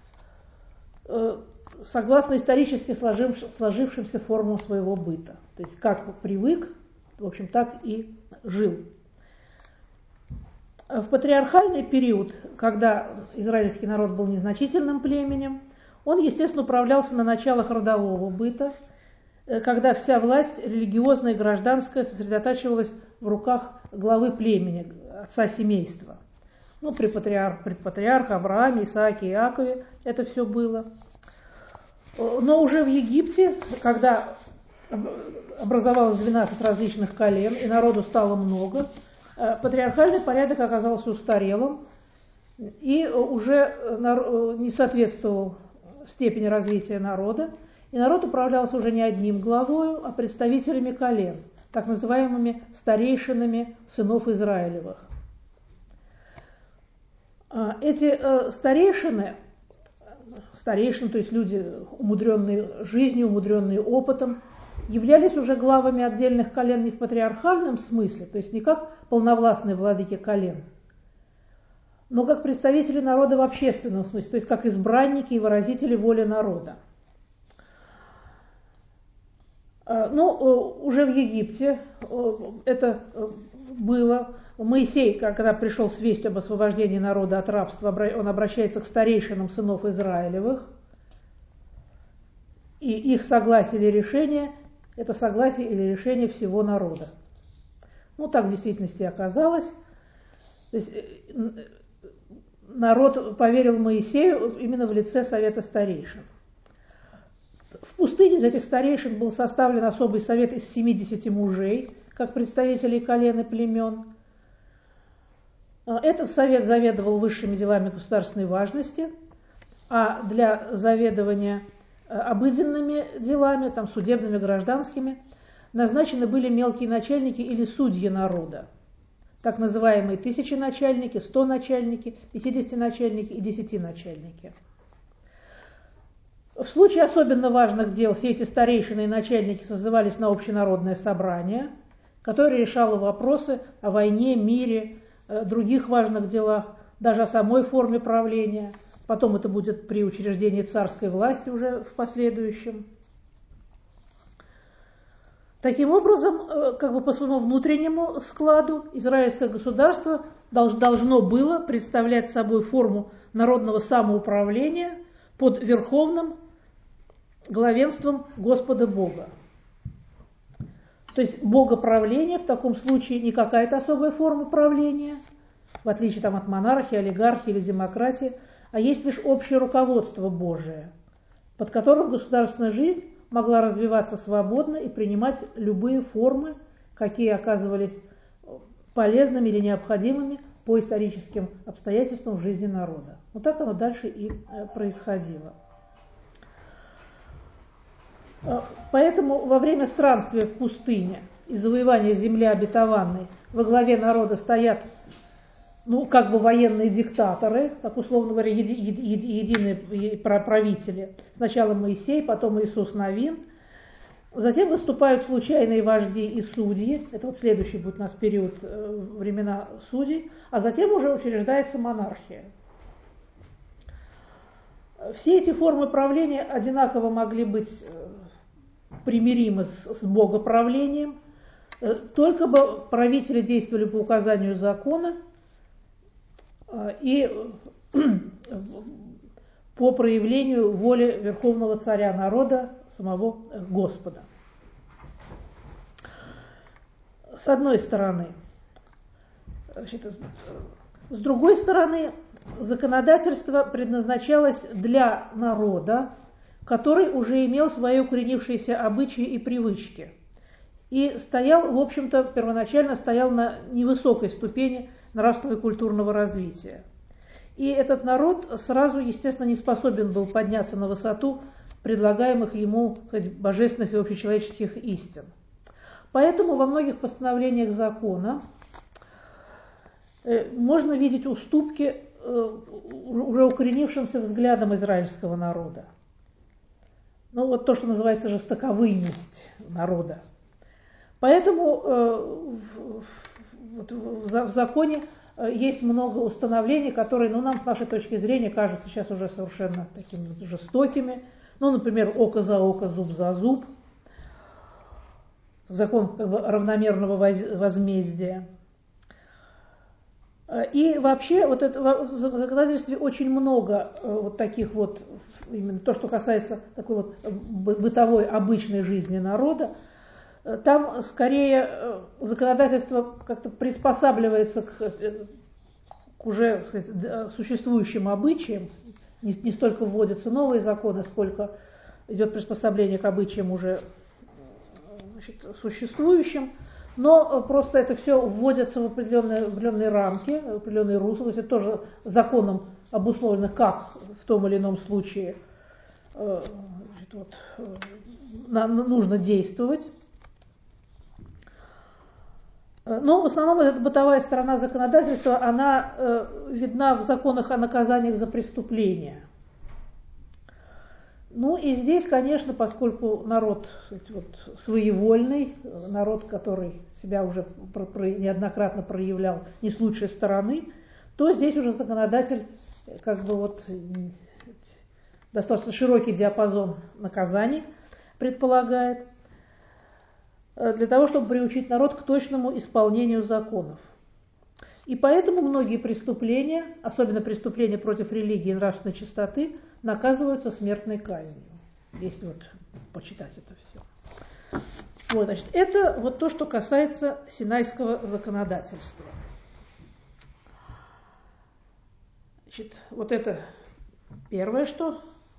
согласно исторически сложившимся формам своего быта. То есть как привык, в общем, так и жил. В патриархальный период, когда израильский народ был незначительным племенем, он, естественно, управлялся на началах родового быта, когда вся власть религиозная и гражданская сосредотачивалась в руках главы племени, отца семейства. При патриархе Аврааме, Исааке и Иакове это все было. Но уже в Египте, когда образовалось 12 различных колен и народу стало много, патриархальный порядок оказался устарелым и уже не соответствовал степени развития народа. И народ управлялся уже не одним главою, а представителями колен, так называемыми старейшинами сынов Израилевых. Эти старейшины, то есть люди, умудренные жизнью, умудренные опытом, являлись уже главами отдельных колен не в патриархальном смысле, то есть не как полновластные владыки колен, но как представители народа в общественном смысле, то есть как избранники и выразители воли народа. Уже в Египте это было. Моисей, когда пришел с вестью об освобождении народа от рабства, он обращается к старейшинам сынов Израилевых, и их согласие или решение – это согласие или решение всего народа. Так в действительности оказалось. То есть народ поверил Моисею именно в лице совета старейшин. В пустыне из этих старейшин был составлен особый совет из 70 мужей, как представителей колен и племен. Этот совет заведовал высшими делами государственной важности, а для заведования обыденными делами, там, судебными, гражданскими, назначены были мелкие начальники или судьи народа, так называемые тысяченачальники, 100-начальники, 50-начальники и 10-начальники. В случае особенно важных дел все эти старейшины и начальники созывались на общенародное собрание, которое решало вопросы о войне, мире, других важных делах, даже о самой форме правления. Потом это будет при учреждении царской власти уже в последующем. Таким образом, как бы по своему внутреннему складу, израильское государство должно было представлять собой форму народного самоуправления под верховным главенством Господа Бога. То есть богоправление в таком случае не какая-то особая форма правления, в отличие там, от монархии, олигархии или демократии, а есть лишь общее руководство Божие, под которым государственная жизнь могла развиваться свободно и принимать любые формы, какие оказывались полезными или необходимыми по историческим обстоятельствам в жизни народа. Вот так оно дальше и происходило. Поэтому во время странствия в пустыне и завоевания земли обетованной во главе народа стоят, как бы военные диктаторы, как условно говоря, единые правители. Сначала Моисей, потом Иисус Навин. Затем выступают случайные вожди и судьи. Это вот следующий будет у нас период времена судей. А затем уже учреждается монархия. Все эти формы правления одинаково могли быть примиримы с богоправлением, только бы правители действовали по указанию закона и по проявлению воли верховного царя народа, самого Господа. С одной стороны. С другой стороны, законодательство предназначалось для народа, который уже имел свои укоренившиеся обычаи и привычки, и стоял, в общем-то, первоначально стоял на невысокой ступени нравственного и культурного развития. И этот народ сразу, естественно, не способен был подняться на высоту предлагаемых ему, сказать, божественных и общечеловеческих истин. Поэтому во многих постановлениях закона можно видеть уступки уже укоренившимся взглядам израильского народа. Вот то, что называется жестоковыйность народа. Поэтому в законе есть много установлений, которые, нам с нашей точки зрения кажутся сейчас уже совершенно такими жестокими. Например, око за око, зуб за зуб. Закон равномерного возмездия. И вообще в законодательстве очень много таких именно то, что касается такой бытовой обычной жизни народа. Там скорее законодательство как-то приспосабливается к уже, сказать, существующим обычаям. Не столько вводятся новые законы, сколько идет приспособление к обычаям уже, существующим. Но просто это все вводится в определенные рамки, в определенные русла. То есть это тоже законом обусловлено, как в том или ином случае нужно действовать. Но в основном эта бытовая сторона законодательства, она видна в законах о наказаниях за преступления. И здесь, конечно, поскольку народ своевольный, народ, который себя уже неоднократно проявлял не с лучшей стороны, то здесь уже законодатель достаточно широкий диапазон наказаний предполагает для того, чтобы приучить народ к точному исполнению законов. И поэтому многие преступления, особенно преступления против религии и нравственной чистоты, наказываются смертной казнью. Если почитать это все. Это то, что касается синайского законодательства. Это первое, что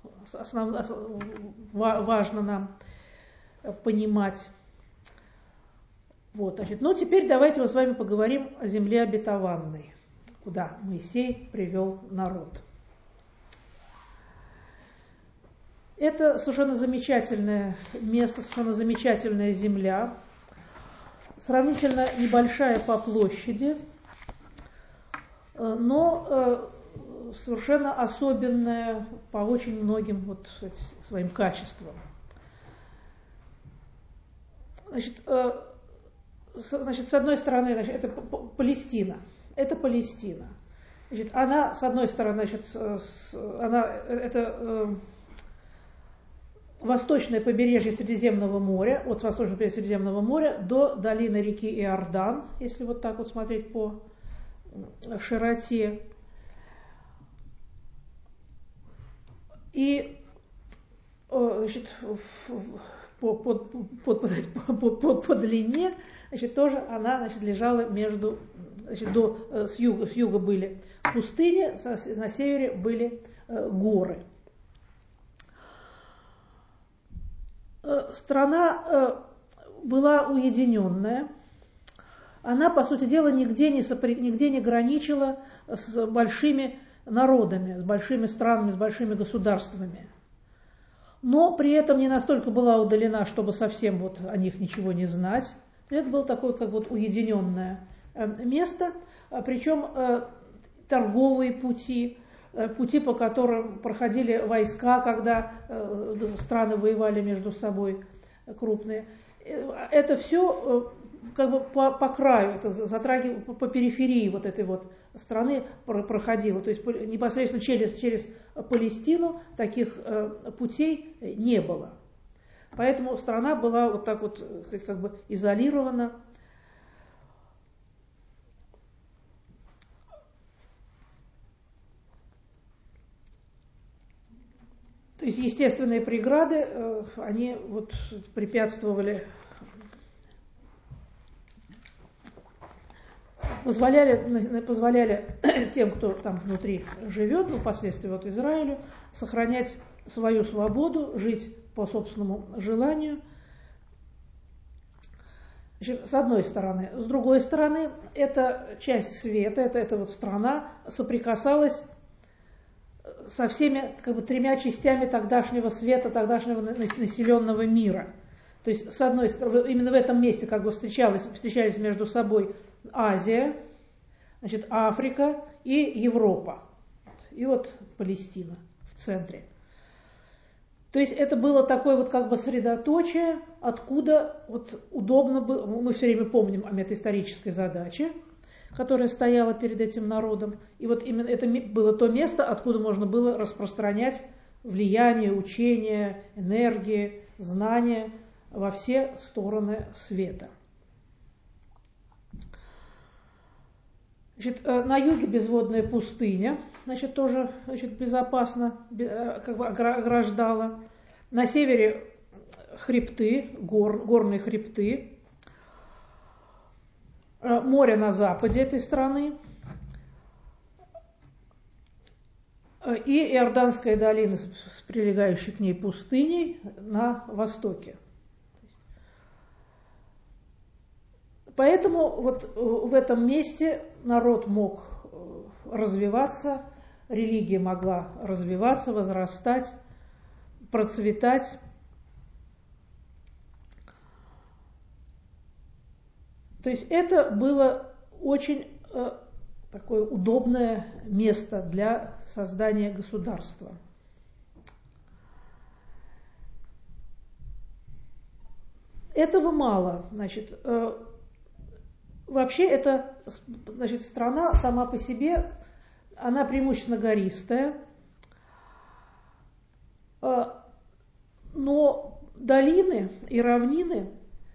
важно нам понимать. Теперь давайте мы с вами поговорим о земле обетованной. куда Моисей привел народ. Это совершенно замечательное место, совершенно замечательная земля, сравнительно небольшая по площади, но совершенно особенная по очень многим вот своим качествам. Значит, с одной стороны, это Палестина. Это Палестина. Значит, она, с одной стороны, это восточное побережье Средиземного моря, от восточного побережья Средиземного моря до долины реки Иордан, если вот так вот смотреть по широте. И, значит, по длине, значит, тоже она, значит, лежала между, значит, с юга были пустыни, на севере были горы. Страна была уединенная, она, по сути дела, нигде не граничила с большими народами, с большими странами, с большими государствами. Но при этом не настолько была удалена, чтобы совсем вот о них ничего не знать. Это было такое как вот уединенное место, причем торговые пути, по которым проходили войска, когда страны воевали между собой крупные. Это все как бы по краю, это затрагивало, по периферии вот этой вот страны проходило. То есть непосредственно через Палестину таких путей не было. Поэтому страна была вот так вот, как бы изолирована. То есть естественные преграды, они вот позволяли тем, кто там внутри живет, ну, впоследствии вот Израилю, сохранять свою свободу, жить по собственному желанию. Значит, с одной стороны. С другой стороны, эта часть света, эта вот страна соприкасалась со всеми как бы тремя частями тогдашнего света, тогдашнего населенного мира. То есть, с одной стороны, именно в этом месте как бы встречались между собой Азия, значит, Африка и Европа. И вот Палестина в центре. То есть это было такое вот как бы средоточие, откуда вот удобно было, мы все время помним о метаисторической задаче, которая стояла перед этим народом. И вот именно это было то место, откуда можно было распространять влияние, учение, энергии, знания во все стороны света. Значит, на юге безводная пустыня, значит, тоже, значит, безопасно как бы ограждала. На севере хребты, горные хребты. Море на западе этой страны. И Иорданская долина с прилегающей к ней пустыней на востоке. Поэтому вот в этом месте народ мог развиваться, религия могла развиваться, возрастать, процветать. То есть это было очень такое удобное место для создания государства. Этого мало, значит. Вообще эта, значит, страна сама по себе, она преимущественно гористая, но долины и равнины,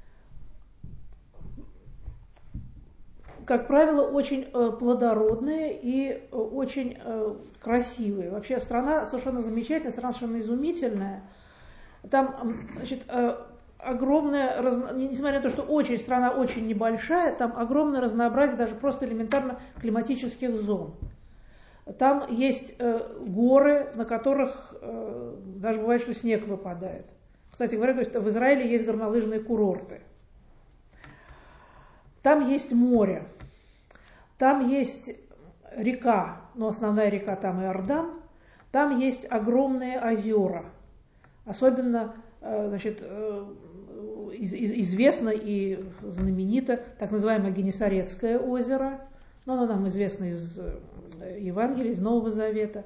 как правило, очень плодородные и очень красивые. Вообще страна совершенно замечательная, страна совершенно изумительная. Там, значит, огромное, несмотря на то, что страна очень небольшая, там огромное разнообразие даже просто элементарно климатических зон. Там есть горы, на которых даже бывает, что снег выпадает. Кстати говоря, то есть в Израиле есть горнолыжные курорты. Там есть море, там есть река, но основная река там Иордан, там есть огромные озера. Особенно, значит, известно и знаменито так называемое Генесарецкое озеро, но оно нам известно из Евангелия, из Нового Завета.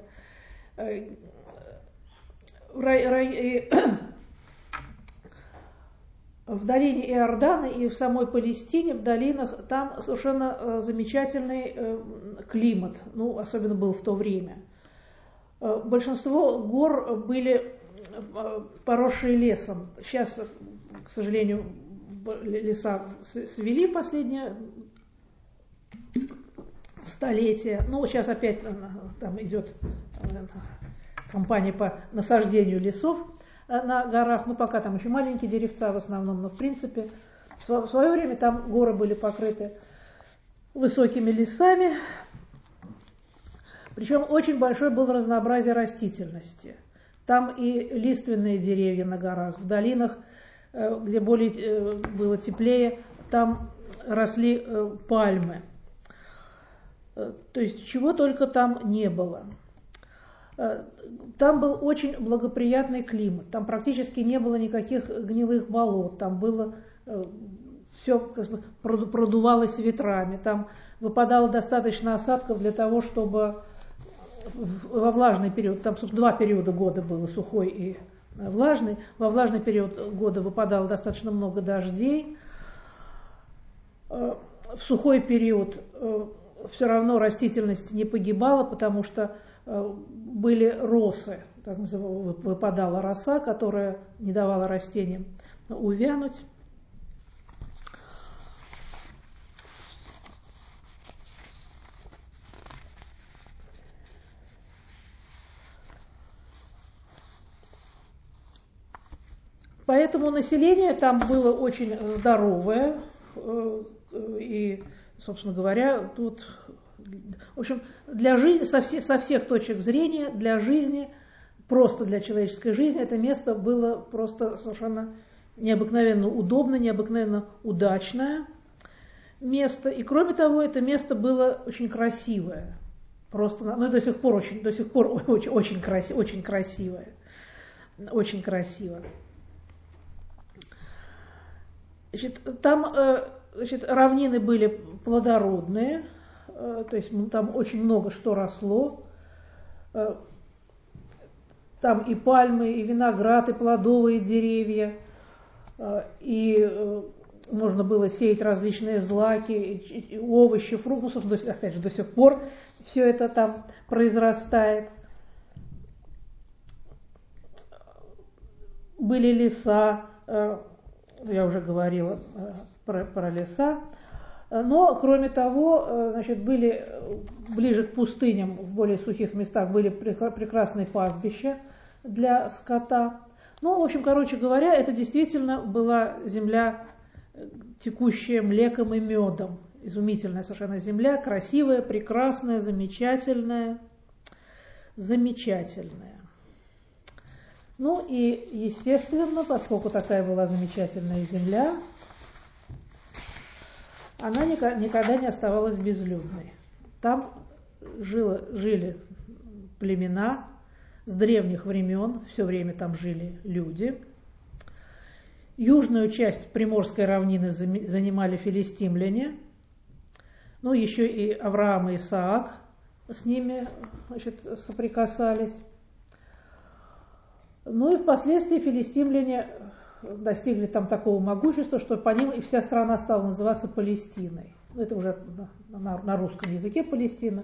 В долине Иордана и в самой Палестине, в долинах, там совершенно замечательный климат, ну, особенно был в то время. Большинство гор были поросшие лесом. Сейчас, к сожалению, леса свели последнее столетие. Ну, сейчас опять там идет кампания по насаждению лесов на горах, ну пока там еще маленькие деревца в основном, но в принципе в свое время там горы были покрыты высокими лесами, причем очень большое было разнообразие растительности. Там и лиственные деревья на горах, в долинах, где более было теплее, там росли пальмы. То есть чего только там не было. Там был очень благоприятный климат, там практически не было никаких гнилых болот, там было все как бы продувалось ветрами, там выпадало достаточно осадков для того, чтобы во влажный период, там два периода года было, сухой и влажный, во влажный период года выпадало достаточно много дождей, в сухой период все равно растительность не погибала, потому что были росы, так называемая, выпадала роса, которая не давала растениям увянуть. Поэтому население там было очень здоровое, и, собственно говоря, тут, в общем, для жизни, со всех точек зрения, для жизни, просто для человеческой жизни, это место было просто совершенно необыкновенно удобно, необыкновенно удачное место. И кроме того, это место было очень красивое. Просто, ну и до сих пор очень красивое. Очень красиво. Значит, там равнины были плодородные, то есть там очень много что росло. Там и пальмы, и виноград, и плодовые деревья, и можно было сеять различные злаки, и овощи, фрукты. Ну, собственно, опять же, до сих пор все это там произрастает. Были леса, я уже говорила про леса, но, кроме того, значит, были ближе к пустыням, в более сухих местах, были прекрасные пастбища для скота. Ну, в общем, короче говоря, это действительно была земля, текущая млеком и медом. Изумительная совершенно земля, красивая, прекрасная, замечательная. Ну и, естественно, поскольку такая была замечательная земля, она никогда не оставалась безлюдной. Там жили племена с древних времен, все время там жили люди. Южную часть Приморской равнины занимали филистимляне, ну еще и Авраам и Исаак с ними, значит, соприкасались. Ну и впоследствии филистимляне достигли там такого могущества, что по ним и вся страна стала называться Палестиной. Это уже на русском языке Палестина.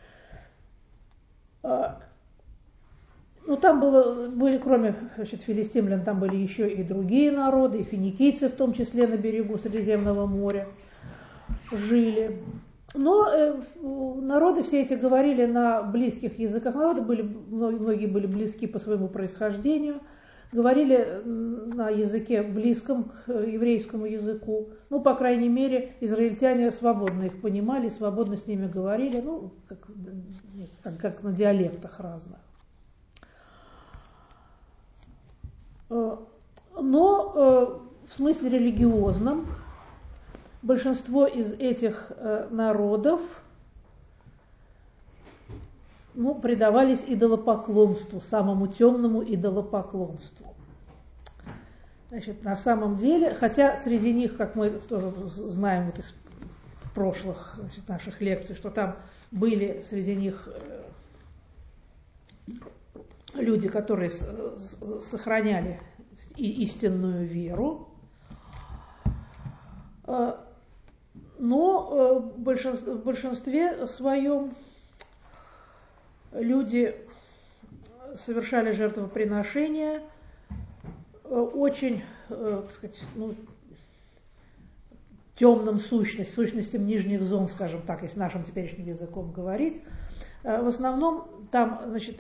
Ну там были, кроме, значит, филистимлян, там были еще и другие народы, и финикийцы, в том числе на берегу Средиземного моря, жили. Но народы все эти говорили на близких языках. Многие были близки по своему происхождению, говорили на языке близком к еврейскому языку. Ну, по крайней мере, израильтяне свободно их понимали, свободно с ними говорили, ну, как на диалектах разных. Но в смысле религиозном большинство из этих народов предавались идолопоклонству, самому темному идолопоклонству. Значит, на самом деле, хотя среди них, как мы тоже знаем вот из прошлых, значит, наших лекций, что там были среди них люди, которые сохраняли и истинную веру, но в большинстве своем люди совершали жертвоприношения очень, так сказать, темным сущностям нижних зон, скажем так, если нашим теперешним языком говорить. В основном там, значит,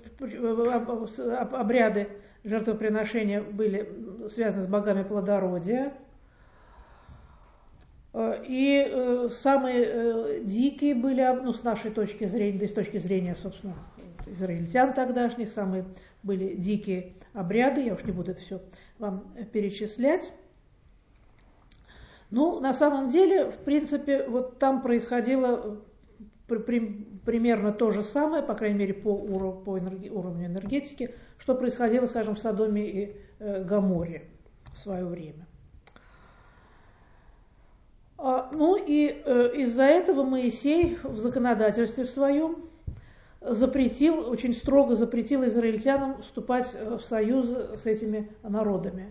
обряды жертвоприношения были связаны с богами плодородия. И самые дикие были, с нашей точки зрения, да и с точки зрения, собственно, израильтян тогдашних, самые были дикие обряды, я уж не буду это все вам перечислять. На самом деле, в принципе, вот там происходило примерно то же самое, по крайней мере, по уровню энергетики, что происходило, скажем, в Содоме и Гоморре в свое время. Из-за этого Моисей в законодательстве своем очень строго запретил израильтянам вступать в союз с этими народами.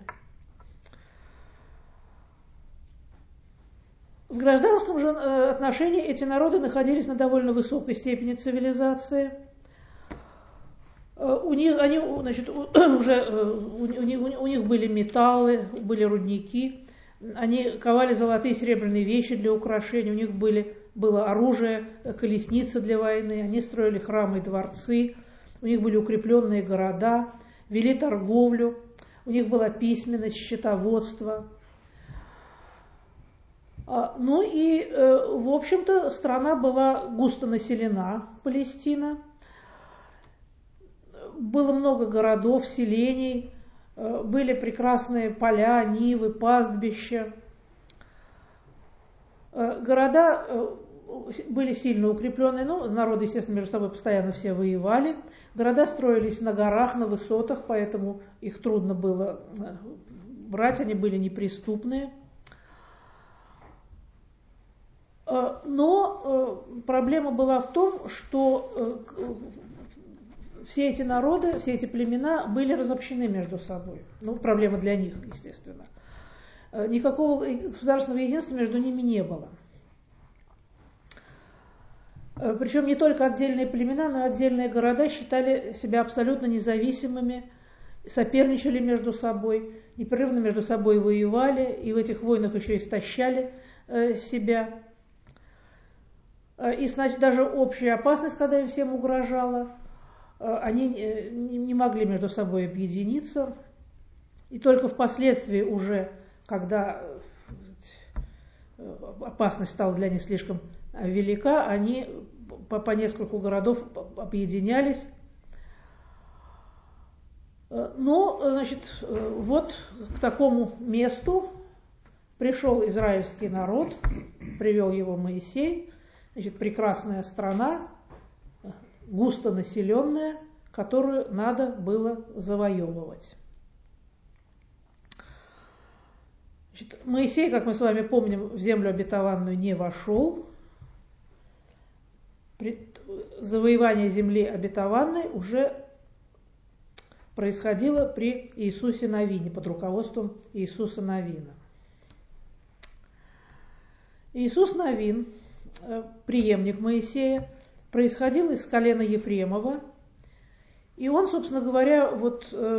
В гражданском же отношении эти народы находились на довольно высокой степени цивилизации. У них были металлы, были рудники. Они ковали золотые и серебряные вещи для украшений, у них было оружие, колесницы для войны, они строили храмы и дворцы, у них были укрепленные города, вели торговлю, у них была письменность, счетоводство. В общем-то, страна была густо населена, Палестина. Было много городов, селений, были прекрасные поля, нивы, пастбища. Города были сильно укрепленные, народы, естественно, между собой постоянно все воевали. Города строились на горах, на высотах, поэтому их трудно было брать, они были неприступные. Но проблема была в том, что все эти народы, все эти племена были разобщены между собой. Проблема для них, естественно. Никакого государственного единства между ними не было. Причем не только отдельные племена, но и отдельные города считали себя абсолютно независимыми, соперничали между собой, непрерывно между собой воевали, и в этих войнах еще истощали себя. И, значит, даже общая опасность, когда им всем угрожала, они не могли между собой объединиться. И только впоследствии уже, когда опасность стала для них слишком велика, они по нескольку городов объединялись. Но, значит, вот к такому месту пришел израильский народ, привел его Моисей. Значит, прекрасная страна, густо населенная, которую надо было завоевывать. Значит, Моисей, как мы с вами помним, в землю обетованную не вошел. Завоевание земли обетованной уже происходило при Иисусе Навине, под руководством Иисуса Навина. Иисус Навин, преемник Моисея, происходил из колена Ефремова, и он, собственно говоря, он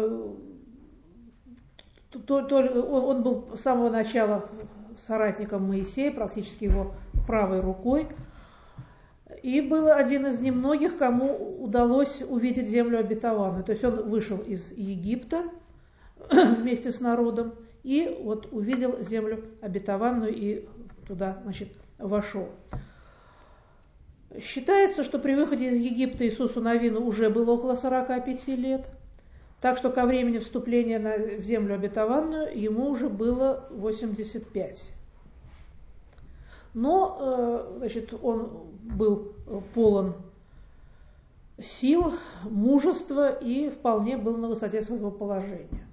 был с самого начала соратником Моисея, практически его правой рукой, и был один из немногих, кому удалось увидеть землю обетованную. То есть он вышел из Египта вместе с народом и вот увидел землю обетованную и туда, значит, вошел. Считается, что при выходе из Египта Иисусу Навину уже было около 45 лет, так что ко времени вступления в землю обетованную ему уже было 85. Но, значит, он был полон сил, мужества и вполне был на высоте своего положения.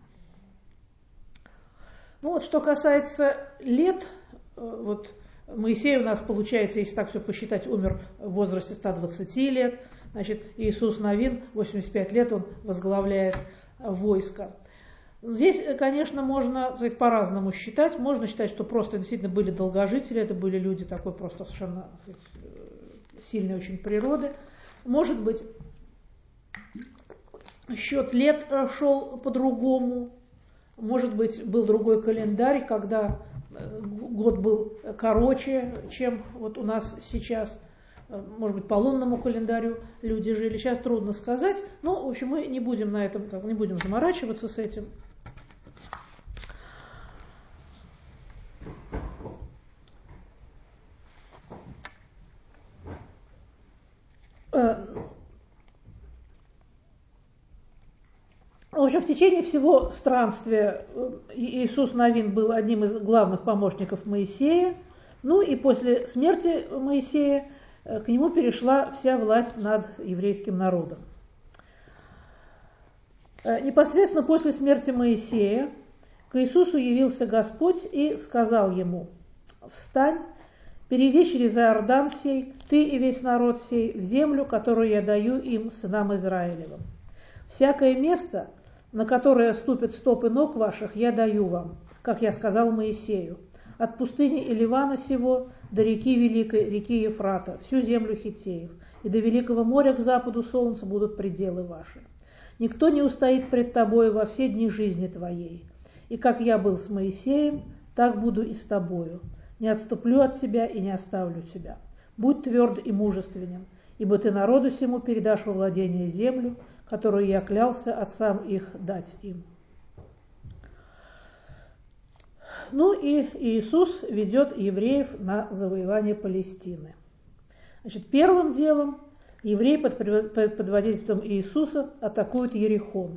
Ну вот, что касается лет, вот Моисей у нас, получается, если так все посчитать, умер в возрасте 120 лет, значит, Иисус Навин, 85 лет, он возглавляет войско. Здесь, конечно, можно, так сказать, по-разному считать. Можно считать, что просто действительно были долгожители, это были люди такой просто совершенно, так сказать, сильной очень природы. Может быть, счет лет шел по-другому. Может быть, был другой календарь, когда год был короче, чем вот у нас сейчас. Может быть, по лунному календарю люди жили. Сейчас трудно сказать. Но, в общем, мы не будем на этом, не будем заморачиваться с этим. В общем, в течение всего странствия Иисус Навин был одним из главных помощников Моисея. Ну и после смерти Моисея к нему перешла вся власть над еврейским народом. Непосредственно после смерти Моисея к Иисусу явился Господь и сказал ему: «Встань, перейди через Иордан сей, ты и весь народ сей, в землю, которую я даю им, сынам Израилевым. Всякое место, на которое ступят стопы ног ваших, я даю вам, как я сказал Моисею, от пустыни и Ливана сего до реки Великой, реки Ефрата, всю землю Хиттеев, и до Великого моря к западу солнца будут пределы ваши. Никто не устоит пред тобою во все дни жизни твоей. И как я был с Моисеем, так буду и с тобою. Не отступлю от тебя и не оставлю тебя. Будь тверд и мужественен, ибо ты народу сему передашь во владение землю, которую я клялся отцам их дать им». Ну и Иисус ведет евреев на завоевание Палестины. Значит, первым делом евреи под водительством Иисуса атакуют Иерихон.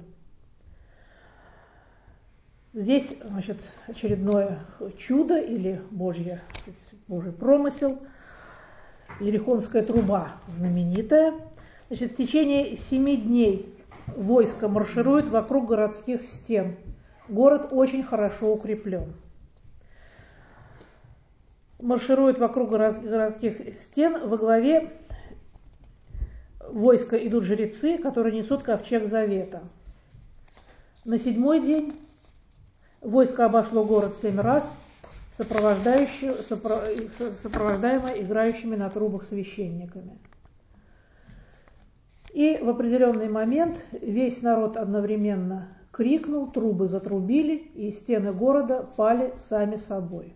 Здесь, значит, очередное чудо или Божий промысел. Иерихонская труба знаменитая. Значит, в течение 7 дней войско марширует вокруг городских стен. Город очень хорошо укреплен. Марширует вокруг городских стен, во главе войска идут жрецы, которые несут ковчег завета. На 7-й день войско обошло город 7 раз, сопровождаемое играющими на трубах священниками. И в определенный момент весь народ одновременно крикнул, трубы затрубили, и стены города пали сами собой.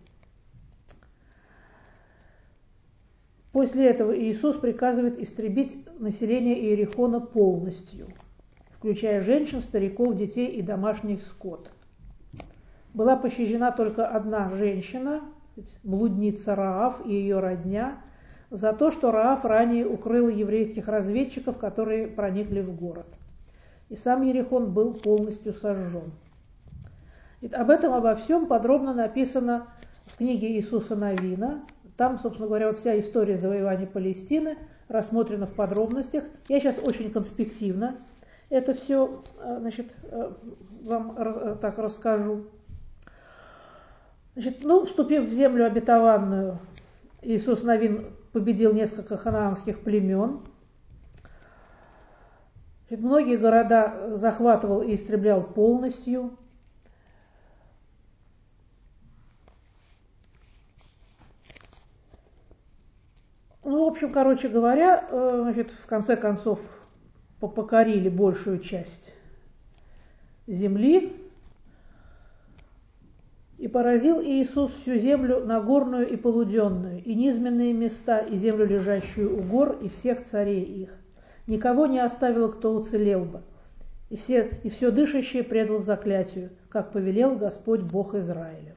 После этого Иисус приказывает истребить население Иерихона полностью, включая женщин, стариков, детей и домашних скот. Была пощажена только одна женщина, блудница Раав и ее родня, за то, что Раав ранее укрыла еврейских разведчиков, которые проникли в город. И сам Иерихон был полностью сожжен. Об этом, обо всем подробно написано в книге Иисуса Навина. Там, собственно говоря, вот вся история завоевания Палестины рассмотрена в подробностях. Я сейчас очень конспективно это все, значит, вам так расскажу. Значит, вступив в землю обетованную, Иисус Навин победил несколько ханаанских племен. Значит, многие города захватывал и истреблял полностью. В общем, короче говоря, значит, в конце концов покорили большую часть земли, и поразил Иисус всю землю нагорную и полуденную, и низменные места, и землю, лежащую у гор, и всех царей их. Никого не оставил, кто уцелел бы, и все дышащее предал заклятию, как повелел Господь Бог Израилев.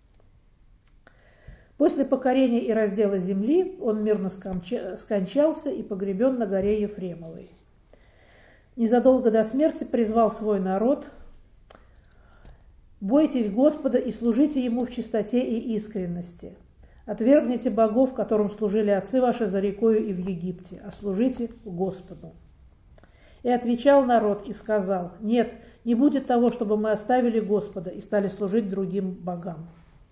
После покорения и раздела земли он мирно скончался и погребен на горе Ефремовой. Незадолго до смерти призвал свой народ: «Бойтесь Господа и служите Ему в чистоте и искренности. Отвергните богов, которым служили отцы ваши за рекою и в Египте, а служите Господу». И отвечал народ и сказал: нет, не будет того, чтобы мы оставили Господа и стали служить другим богам.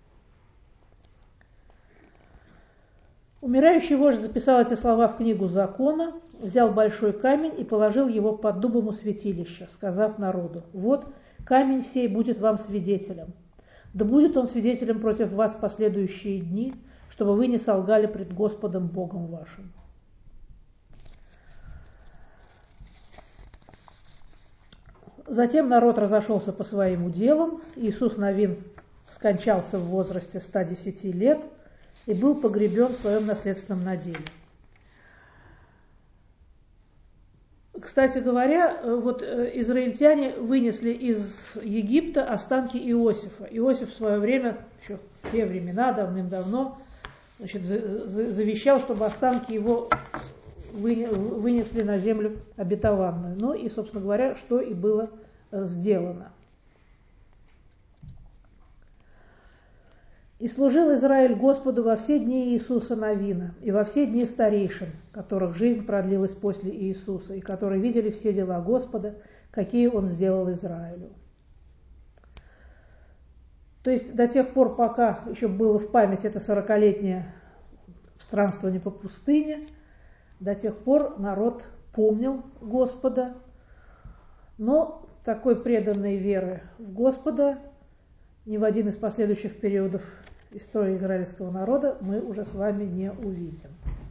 Умирающий вождь записал эти слова в книгу закона, взял большой камень и положил его под дубом у святилища, сказав народу: вот камень сей будет вам свидетелем. Да будет он свидетелем против вас в последующие дни, чтобы вы не солгали пред Господом Богом вашим. Затем народ разошелся по своим уделам. Иисус Навин скончался в возрасте 110 лет и был погребен в своем наследственном наделе. Кстати говоря, вот израильтяне вынесли из Египта останки Иосифа. Иосиф в свое время, еще в те времена, давным-давно, значит, завещал, чтобы останки его вынесли на землю обетованную. Ну и, собственно говоря, что и было сделано. «И служил Израиль Господу во все дни Иисуса Навина и во все дни старейшин, которых жизнь продлилась после Иисуса, и которые видели все дела Господа, какие Он сделал Израилю». То есть до тех пор, пока еще было в память это 40-летнее странствование по пустыне, до тех пор народ помнил Господа, но такой преданной веры в Господа ни в один из последующих периодов истории израильского народа мы уже с вами не увидим.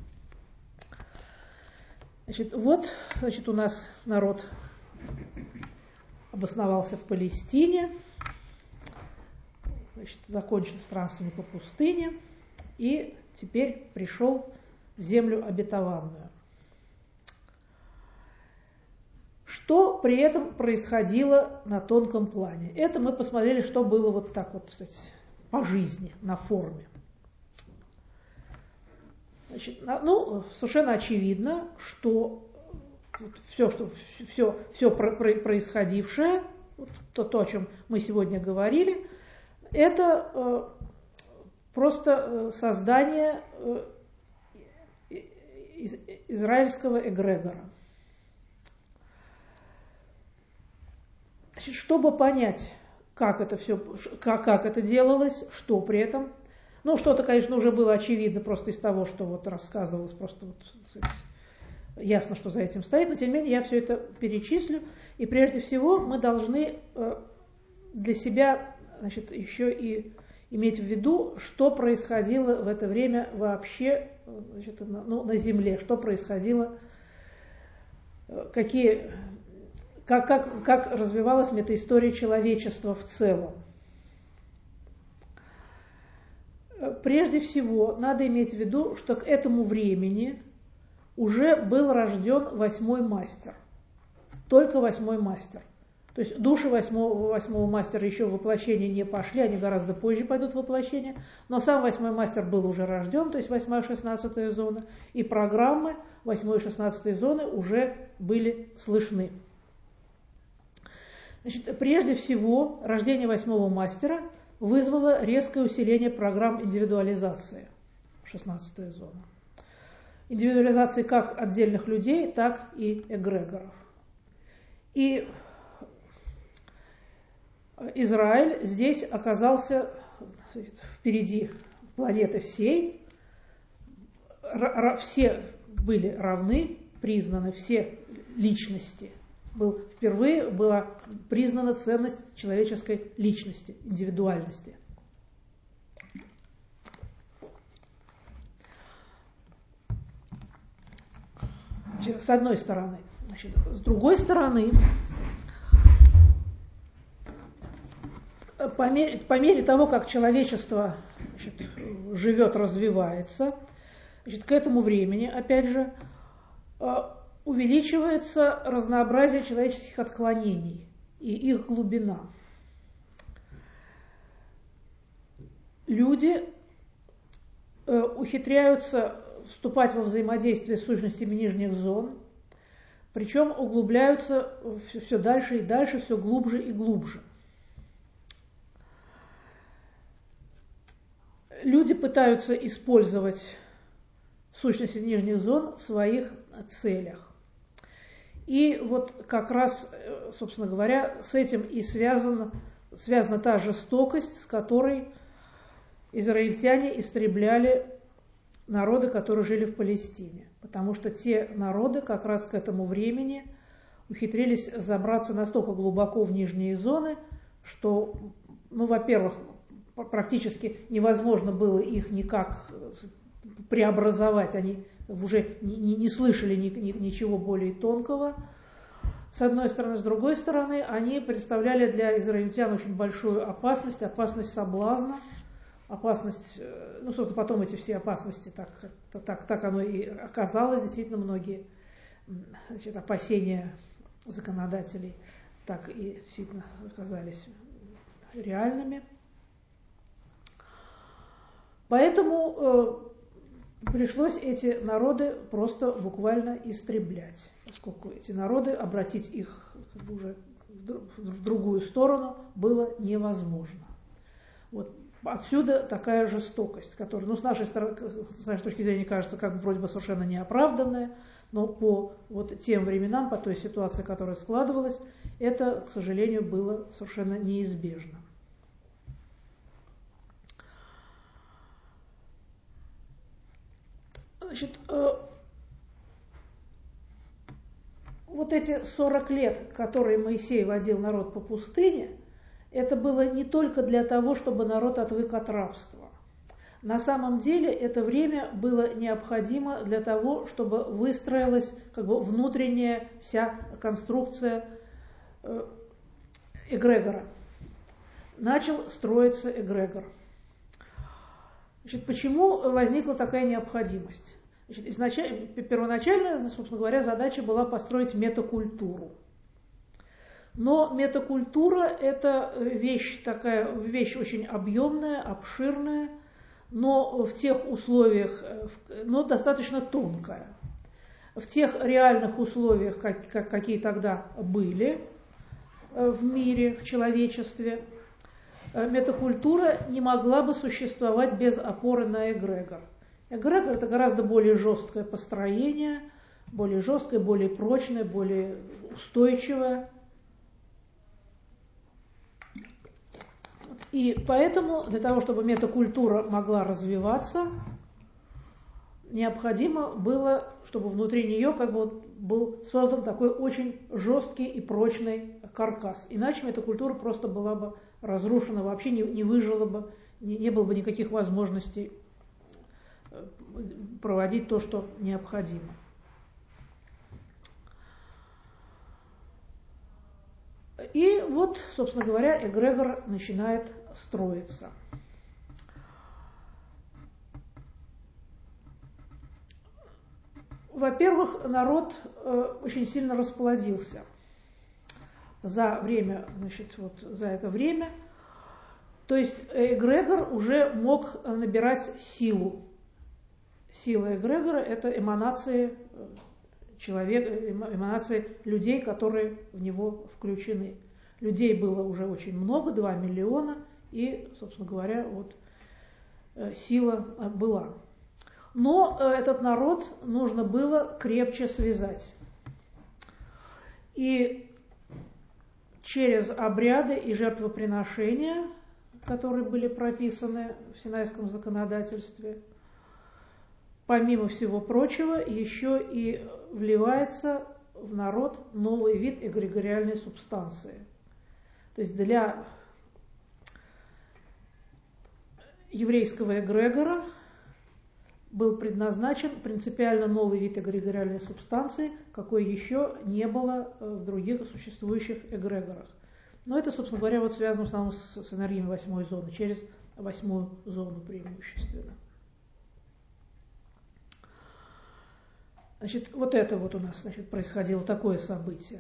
Значит, у нас народ обосновался в Палестине, значит, закончил странствование по пустыне и теперь пришел в землю обетованную. Что при этом происходило на тонком плане? Это мы посмотрели, что было вот так вот, кстати, по жизни, на форме. Значит, совершенно очевидно, что все происходившее, то, о чем мы сегодня говорили, это просто создание израильского эгрегора. Значит, чтобы понять, как это делалось, что при этом, что-то, конечно, уже было очевидно просто из того, что вот рассказывалось, просто вот, кстати, ясно, что за этим стоит, но тем не менее я все это перечислю, и прежде всего мы должны для себя, значит, еще и иметь в виду, что происходило в это время вообще, значит, на Земле, что происходило, как развивалась метаистория человечества в целом. Прежде всего, надо иметь в виду, что к этому времени уже был рожден 8-й мастер. Только 8-й мастер. То есть души 8-го мастера еще в воплощение не пошли, они гораздо позже пойдут в воплощение, но сам 8-й мастер был уже рожден, то есть 8-я и 16-я зона, и программы 8-й и 16-й зоны уже были слышны. Значит, прежде всего, рождение 8-го мастера вызвало резкое усиление программ индивидуализации, 16-я зона. Индивидуализации как отдельных людей, так и эгрегоров. И Израиль здесь оказался впереди планеты всей. Все были равны, признаны, все личности. Впервые была признана ценность человеческой личности, индивидуальности. С одной стороны. Значит, с другой стороны, по мере того, как человечество, значит, живет, развивается, значит, к этому времени, опять же, увеличивается разнообразие человеческих отклонений и их глубина. Люди ухитряются вступать во взаимодействие с сущностями нижних зон, причем углубляются все дальше и дальше, все глубже и глубже. Люди пытаются использовать сущности нижних зон в своих целях. И вот как раз, собственно говоря, с этим и связана та жестокость, с которой израильтяне истребляли народы, которые жили в Палестине. Потому что те народы как раз к этому времени ухитрились забраться настолько глубоко в нижние зоны, что, ну, во-первых, практически невозможно было их никак преобразовать, они уже не слышали ничего более тонкого, с одной стороны. С другой стороны, они представляли для израильтян очень большую опасность соблазна, опасность, ну, собственно, потом эти все опасности, так оно и оказалось, действительно, многие, значит, опасения законодателей так и действительно оказались реальными. Поэтому пришлось эти народы просто буквально истреблять, поскольку эти народы, обратить их как бы уже в другую сторону было невозможно. Вот отсюда такая жестокость, которая, ну, с нашей точки зрения, кажется, как бы вроде бы совершенно неоправданная, но по вот тем временам, по той ситуации, которая складывалась, это, к сожалению, было совершенно неизбежно. Значит, вот эти 40 лет, которые Моисей водил народ по пустыне, это было не только для того, чтобы народ отвык от рабства. На самом деле это время было необходимо для того, чтобы выстроилась как бы внутренняя вся конструкция эгрегора. Начал строиться эгрегор. Значит, почему возникла такая необходимость? Значит, первоначально, собственно говоря, задача была построить метакультуру. Но метакультура – это вещь очень объемная, обширная, но в тех условиях, но достаточно тонкая. В тех реальных условиях, какие тогда были в мире, в человечестве, метакультура не могла бы существовать без опоры на эгрегор. Эгрегор – это гораздо более жесткое построение, более жесткое, более прочное, более устойчивое. И поэтому для того, чтобы метакультура могла развиваться, необходимо было, чтобы внутри нее как бы был создан такой очень жесткий и прочный каркас. Иначе метакультура просто была бы разрушена, вообще не выжила бы, не было бы никаких возможностей проводить то, что необходимо. И вот, собственно говоря, эгрегор начинает строиться. Во-первых, народ очень сильно расплодился за это время. То есть эгрегор уже мог набирать силу. Сила эгрегора – это эманации эманации людей, которые в него включены. Людей было уже очень много, 2 миллиона, и, собственно говоря, вот сила была. Но этот народ нужно было крепче связать. И через обряды и жертвоприношения, которые были прописаны в Синайском законодательстве, помимо всего прочего, еще и вливается в народ новый вид эгрегориальной субстанции. То есть для еврейского эгрегора был предназначен принципиально новый вид эгрегориальной субстанции, какой еще не было в других существующих эгрегорах. Но это, собственно говоря, вот связано в основном с энергиями 8-й зоны, через 8-ю зону преимущественно. Значит, вот это вот у нас, значит, происходило такое событие.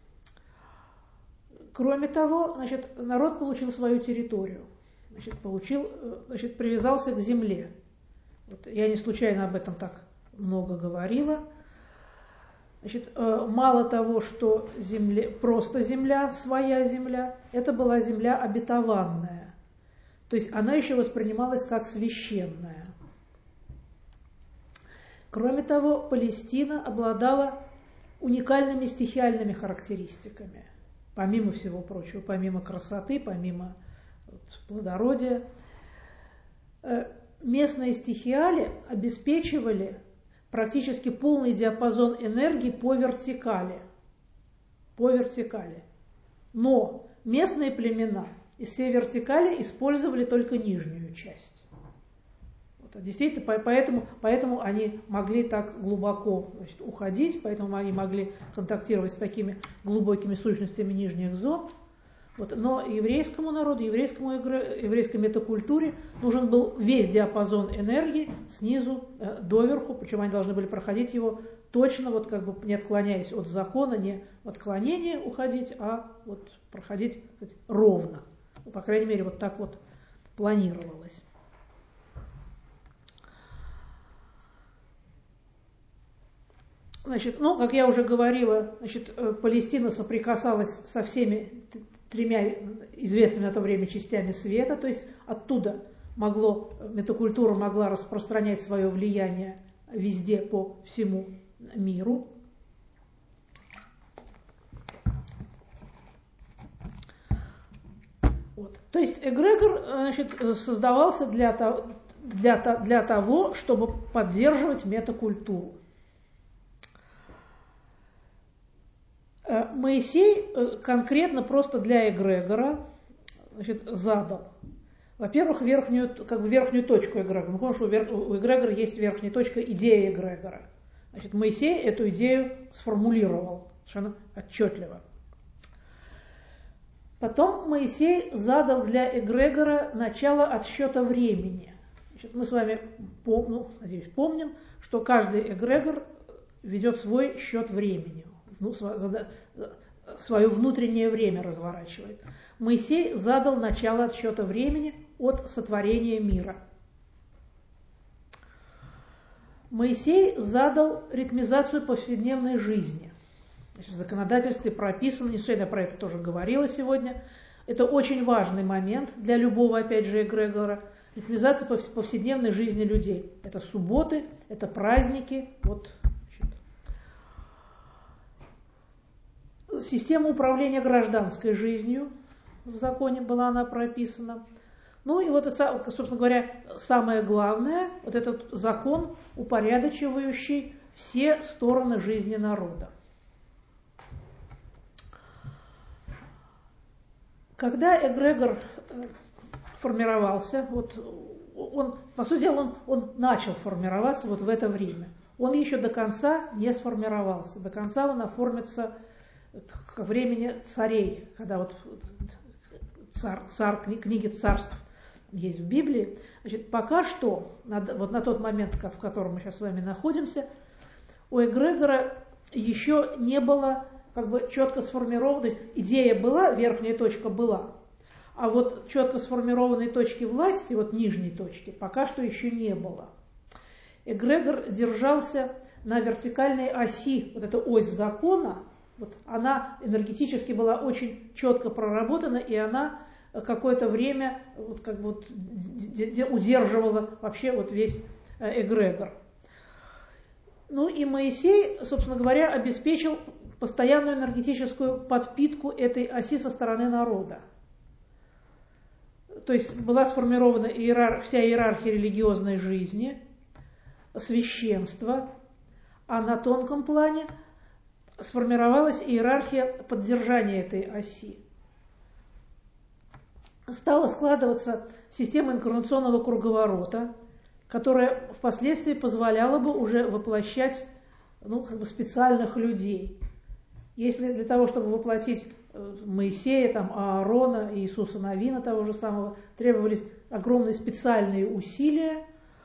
Кроме того, значит, народ получил свою территорию, значит, привязался к земле. Вот, я не случайно об этом так много говорила. Значит, мало того, что просто земля, своя земля, это была земля обетованная. То есть она еще воспринималась как священная. Кроме того, Палестина обладала уникальными стихиальными характеристиками, помимо всего прочего, помимо красоты, помимо плодородия. Местные стихиали обеспечивали практически полный диапазон энергии по вертикали. Но местные племена из всей вертикали использовали только нижнюю часть. Действительно, поэтому они могли так глубоко, значит, уходить, поэтому они могли контактировать с такими глубокими сущностями нижних зон. Но еврейскому народу, еврейской метакультуре нужен был весь диапазон энергии снизу доверху, причем они должны были проходить его точно, не отклоняясь от закона, не в отклонение уходить, а проходить ровно. По крайней мере, так планировалось. Значит, как я уже говорила, Палестина соприкасалась со всеми тремя известными на то время частями света, то есть оттуда метакультура могла распространять свое влияние везде по всему миру. То есть эгрегор, создавался для того, чтобы поддерживать метакультуру. Моисей конкретно просто для эгрегора задал, во-первых, верхнюю точку эгрегора. Мы помним, что у эгрегора есть верхняя точка, идея эгрегора. Моисей эту идею сформулировал совершенно отчетливо. Потом Моисей задал для эгрегора начало отсчета времени. Мы с вами, надеюсь, помним, что каждый эгрегор ведет свой счет времени. Свое внутреннее время разворачивает. Моисей задал начало отсчета времени от сотворения мира. Моисей задал ритмизацию повседневной жизни. В законодательстве прописано, не случайно про это тоже говорила сегодня, это очень важный момент для любого, опять же, эгрегора, ритмизация повседневной жизни людей. Это субботы, это праздники, Система управления гражданской жизнью в законе была она прописана. Это, собственно говоря, самое главное, этот закон, упорядочивающий все стороны жизни народа. Когда эгрегор формировался, по сути дела, он начал формироваться в это время. Он еще до конца не сформировался. До конца он оформится к времени царей, когда книги царств есть в Библии. Пока что, на тот момент, в котором мы сейчас с вами находимся, у эгрегора еще не было четко сформировано, то есть идея была, верхняя точка была, а четко сформированной точки власти, нижней точки, пока что еще не было. Эгрегор держался на вертикальной оси, эта ось закона, она энергетически была очень четко проработана, и она какое-то время удерживала вообще весь эгрегор. И Моисей, собственно говоря, обеспечил постоянную энергетическую подпитку этой оси со стороны народа. То есть была сформирована вся иерархия религиозной жизни, священство, а на тонком плане сформировалась иерархия поддержания этой оси. Стала складываться система инкарнационного круговорота, которая впоследствии позволяла бы уже воплощать специальных людей. Если для того, чтобы воплотить Моисея, Аарона, Иисуса Навина того же самого, требовались огромные специальные усилия,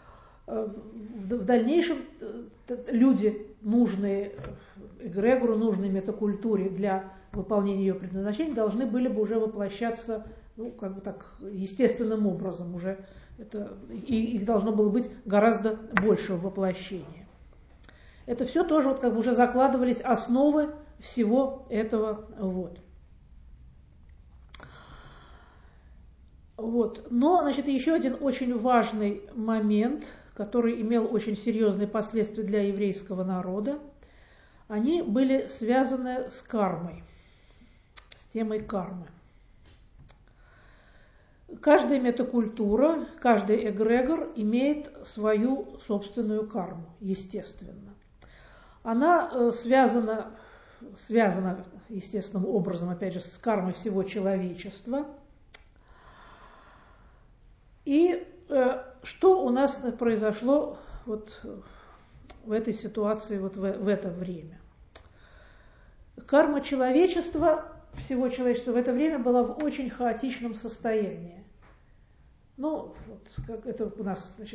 в дальнейшем люди, нужные эгрегору, нужные метакультуре для выполнения ее предназначения, должны были бы уже воплощаться естественным образом. Их должно было быть гораздо больше воплощения. Это все тоже уже закладывались основы всего этого. Но, еще один очень важный момент, который имел очень серьезные последствия для еврейского народа, они были связаны с кармой, с темой кармы. Каждая метакультура, каждый эгрегор имеет свою собственную карму, естественно. Она связана естественным образом, опять же, с кармой всего человечества. И что у нас произошло вот в этой ситуации, вот в это время? Карма человечества, всего человечества в это время была в очень хаотичном состоянии. Ну, вот как это у нас, значит,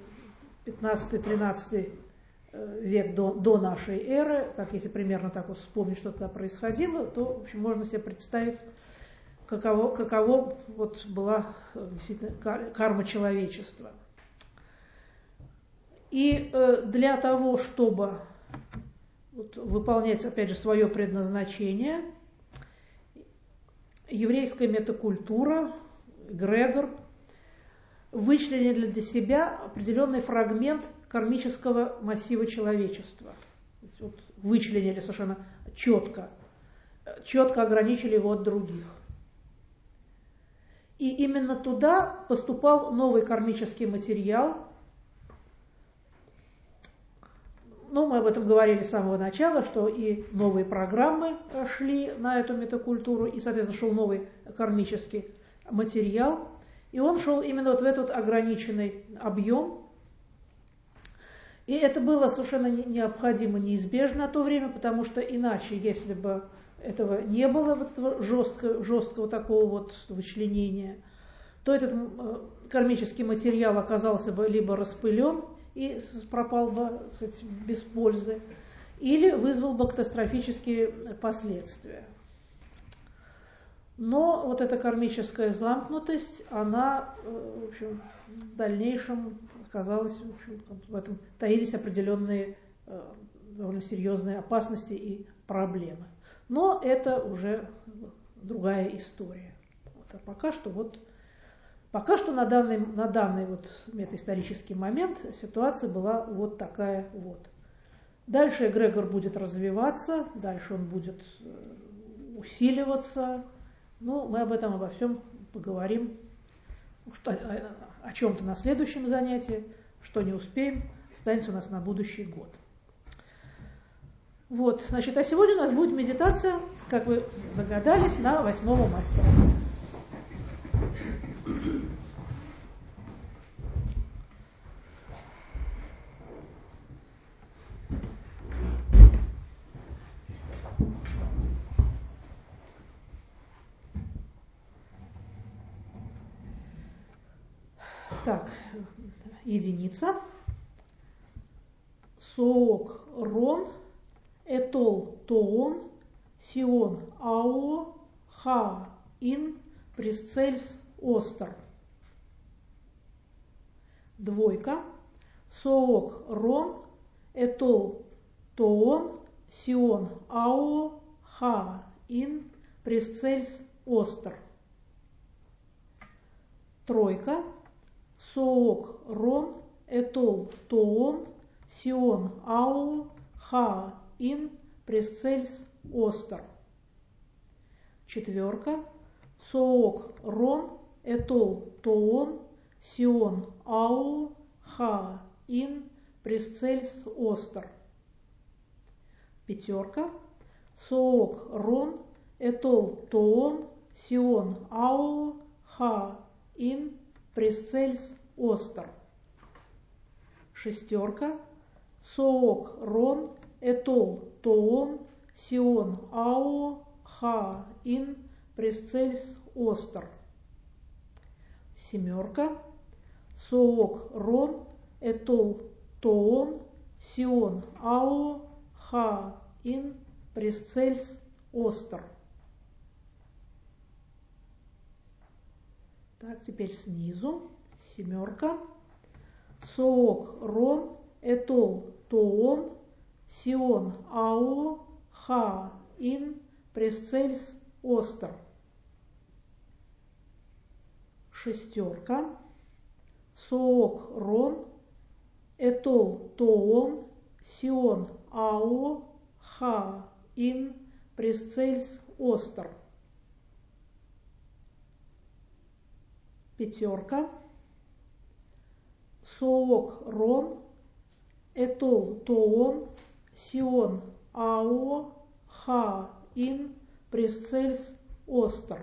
15-13 век до нашей эры, так если примерно так вот вспомнить, что тогда происходило, то, в общем, можно себе представить, каково вот была действительно карма человечества. И для того, чтобы вот выполнять, опять же, свое предназначение, еврейская метакультура, эгрегор, вычленили для себя определенный фрагмент кармического массива человечества. Вот вычленили совершенно четко ограничили его от других. И именно туда поступал новый кармический материал. Ну, мы об этом говорили с самого начала, что и новые программы шли на эту метакультуру, и, соответственно, шел новый кармический материал. И он шел именно вот в этот ограниченный объем. И это было совершенно необходимо, неизбежно на то время, потому что иначе, если бы этого не было, вот этого жесткого такого вот вычленения, то этот кармический материал оказался бы либо распылен и пропал бы, так сказать, без пользы, или вызвал бы катастрофические последствия. Но вот эта кармическая замкнутость, она, в общем, в дальнейшем оказалась, в общем, в этом таились определенные довольно серьезные опасности и проблемы. Но это уже другая история. Вот, а пока что на данный вот метаисторический момент ситуация была вот такая вот. Дальше эгрегор будет развиваться, дальше он будет усиливаться. Ну, мы обо всем поговорим о чем-то на следующем занятии, что не успеем, останется у нас на будущий год. Вот, значит, а сегодня у нас будет медитация, как вы догадались, на 8-го мастера. Так, единица. Соок рон, этол тоон, сион ао, ха ин, присцельс остер. Двойка. Соок рон, этол тоон, сион ао, ха ин, присцельс остер. Тройка. Соок рон, этол тоон, сион ао, ха ин, присцельс остер. Четверка. Соок рон, этол тоон, сион ао, ха ин, присцельс остер. Пятерка. Соок рон, этол тоон, сион ао, ха ин, присцельс остер. Шестерка. Соок рон, этол тоон, сион ао, ха ин, присцельс остер. Семерка. Соок рон, этол тоон, сион ао, ха ин, присцельс остер. Так, теперь снизу. Семерка. Соок рон, этол тоон, сион ао, ха ин, присцельс остер. Шестерка. Соок рон, этол тоон, сион ао, ха, ин, пресцельс, остер. Пятерка. Соок, рон, этол, тоон, сион, ао, ха, ин, пресцельс, остер.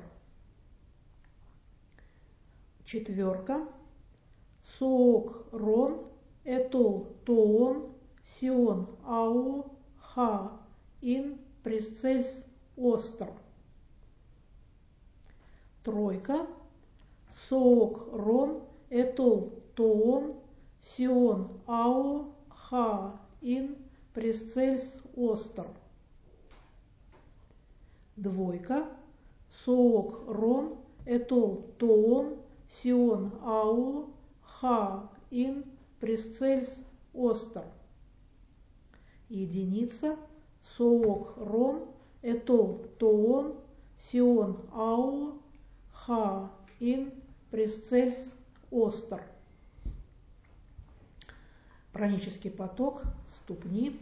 Четверка. Соок, рон, этол, тоон, сион, ао, ха, ин, пресцельс, остер. Тройка. Соок, рон, этол, тоон, сион, ао, ха, ин, пресцельс, остер. Двойка. Соок, рон, этол, тоон, сион, ао, ха, ин, пресцельс, остер. Единица. Соок, рон, этол, тоон, сион, ао, ха, ин, пресцельс, остер. Пранический поток, ступни.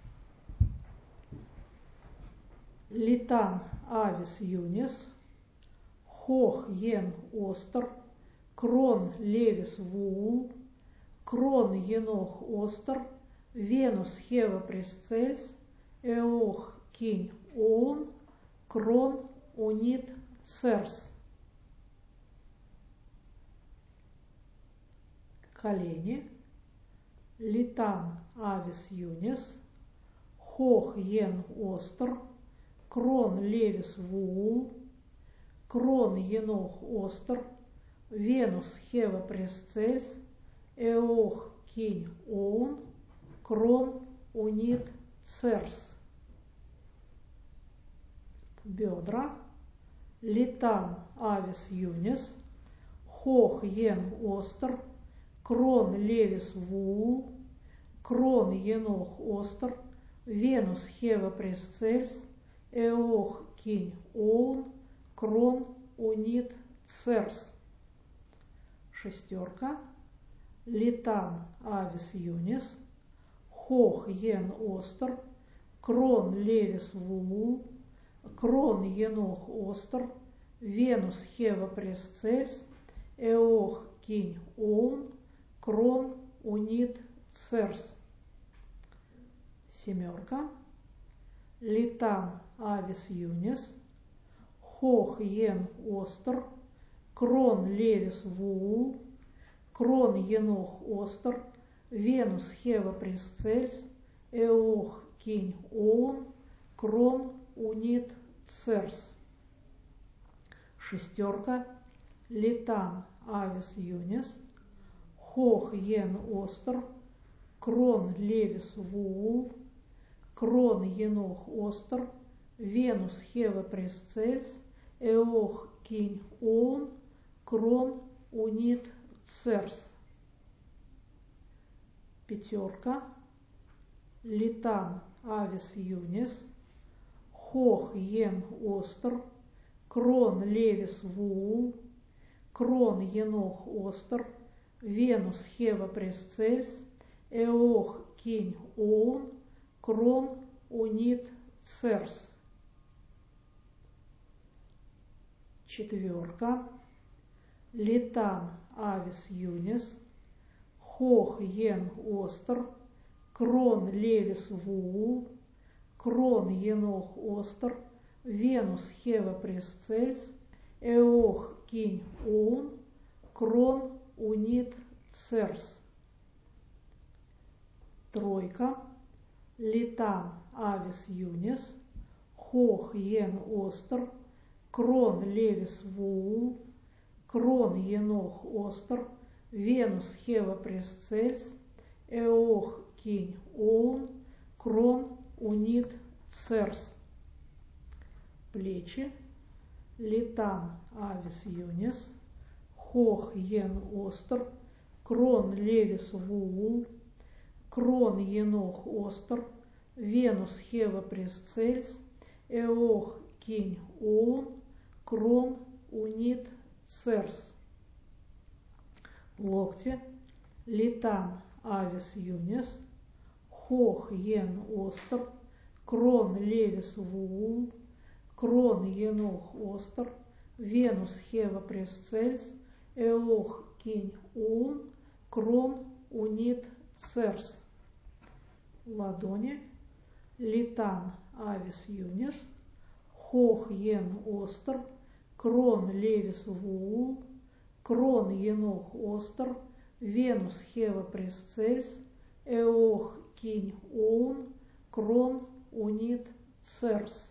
Литан, авис, юнис, хох, ен, остер, крон, левис, вуул, крон, енох, остер, венус, хева, пресцельс, эох, кинь, оун, крон, унит, церс. Колени. Литан, авис, юнис, хох, ен, остер, крон, левис, вуул, крон, енох, остер, венус, хева, пресцельс, эох, кинь, оун, крон, унит, церс. Бедра. Литан, авис, юнис, хох, ен, остер, крон, левис, вуул, крон, енох, остер, венус, хева, пресцельс, эох, кинь, оун, крон, унит, церс. Шестерка. Литан, авис, юнис, хох, ен, остер, крон, левис, вуул, крон, енох, остер, венус, хева, пресцельс, эох, кинь, оун, крон, унит, церс. Семерка. Литан, авис, юнис, хох, ен, остер, крон, левис, вуул, крон, енох, остер, венус, хева, пресцельс, эох, кинь, оун, крон, унит, церс. Шестерка. Литан, авис, юнис, хох, ен, остер, крон, левис, вуул, крон, енох, остер, венус, хева, пресцельс, эох, кинь, оун, крон, унит, церс. Пятерка. Литан, авис, юнис, хох, ен, остер, крон, левис, вуул, крон, енох, остер, венус, хева, пресцельс, эох, кинь, оун, крон, унит, церс. Четверка. Литан, авис, юнис, хох, ен, остер, крон, левис, вуул, крон, енох, остер, венус, хева, пресцельс, эох, кинь, оун, крон, унит, церс. Тройка. Литан, авис, юнис, хох, ен, остер, крон, левис, вуул, крон, енох, остер, венус, хева, пресцельс, эох, кинь, оун, крон, унит, церс. Плечи. Литан, авис, юнис, хох, ен, остер, крон, левис, вуул, крон, енох, остер, венус, хева, пресцельс, эох, кинь, оун, крон, унит, церс. Локти. Литан, авис, юнис, хох, ен, остер, Крон Левис Вуул, Крон Енох Остер, Венус Хева Пресцельс, Эох Кинь Уун, Крон Унит Церс. Ладони. Литан Авис Юнис, Хох Ен Остер, Крон Левис Вуул, Крон Енох Остер, Венус Хева Пресцельс, Эох Кинь Оун, Крон Унит Церс.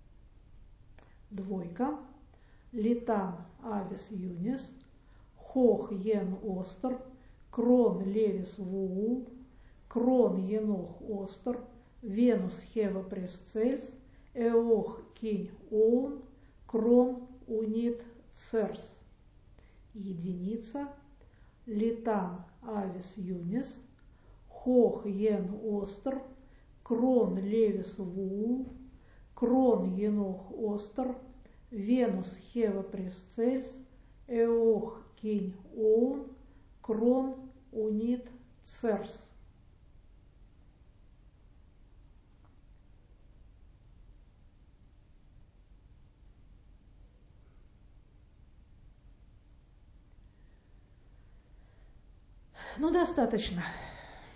Двойка. Литан Авис Юнис, Хох Ен Остер, Крон Левис Вуул, Крон Енох Остер, Венус Хева Пресцельс, Эох Кинь Оун, Крон Унит Церс. Единица. Литан Авис Юнис, Хох Ен Остер, Крон Левис Вуул, Крон Енох Остер, Венус Хева Пресцельс, Эох Кинь Оун, Крон Унит Церс. Ну, достаточно.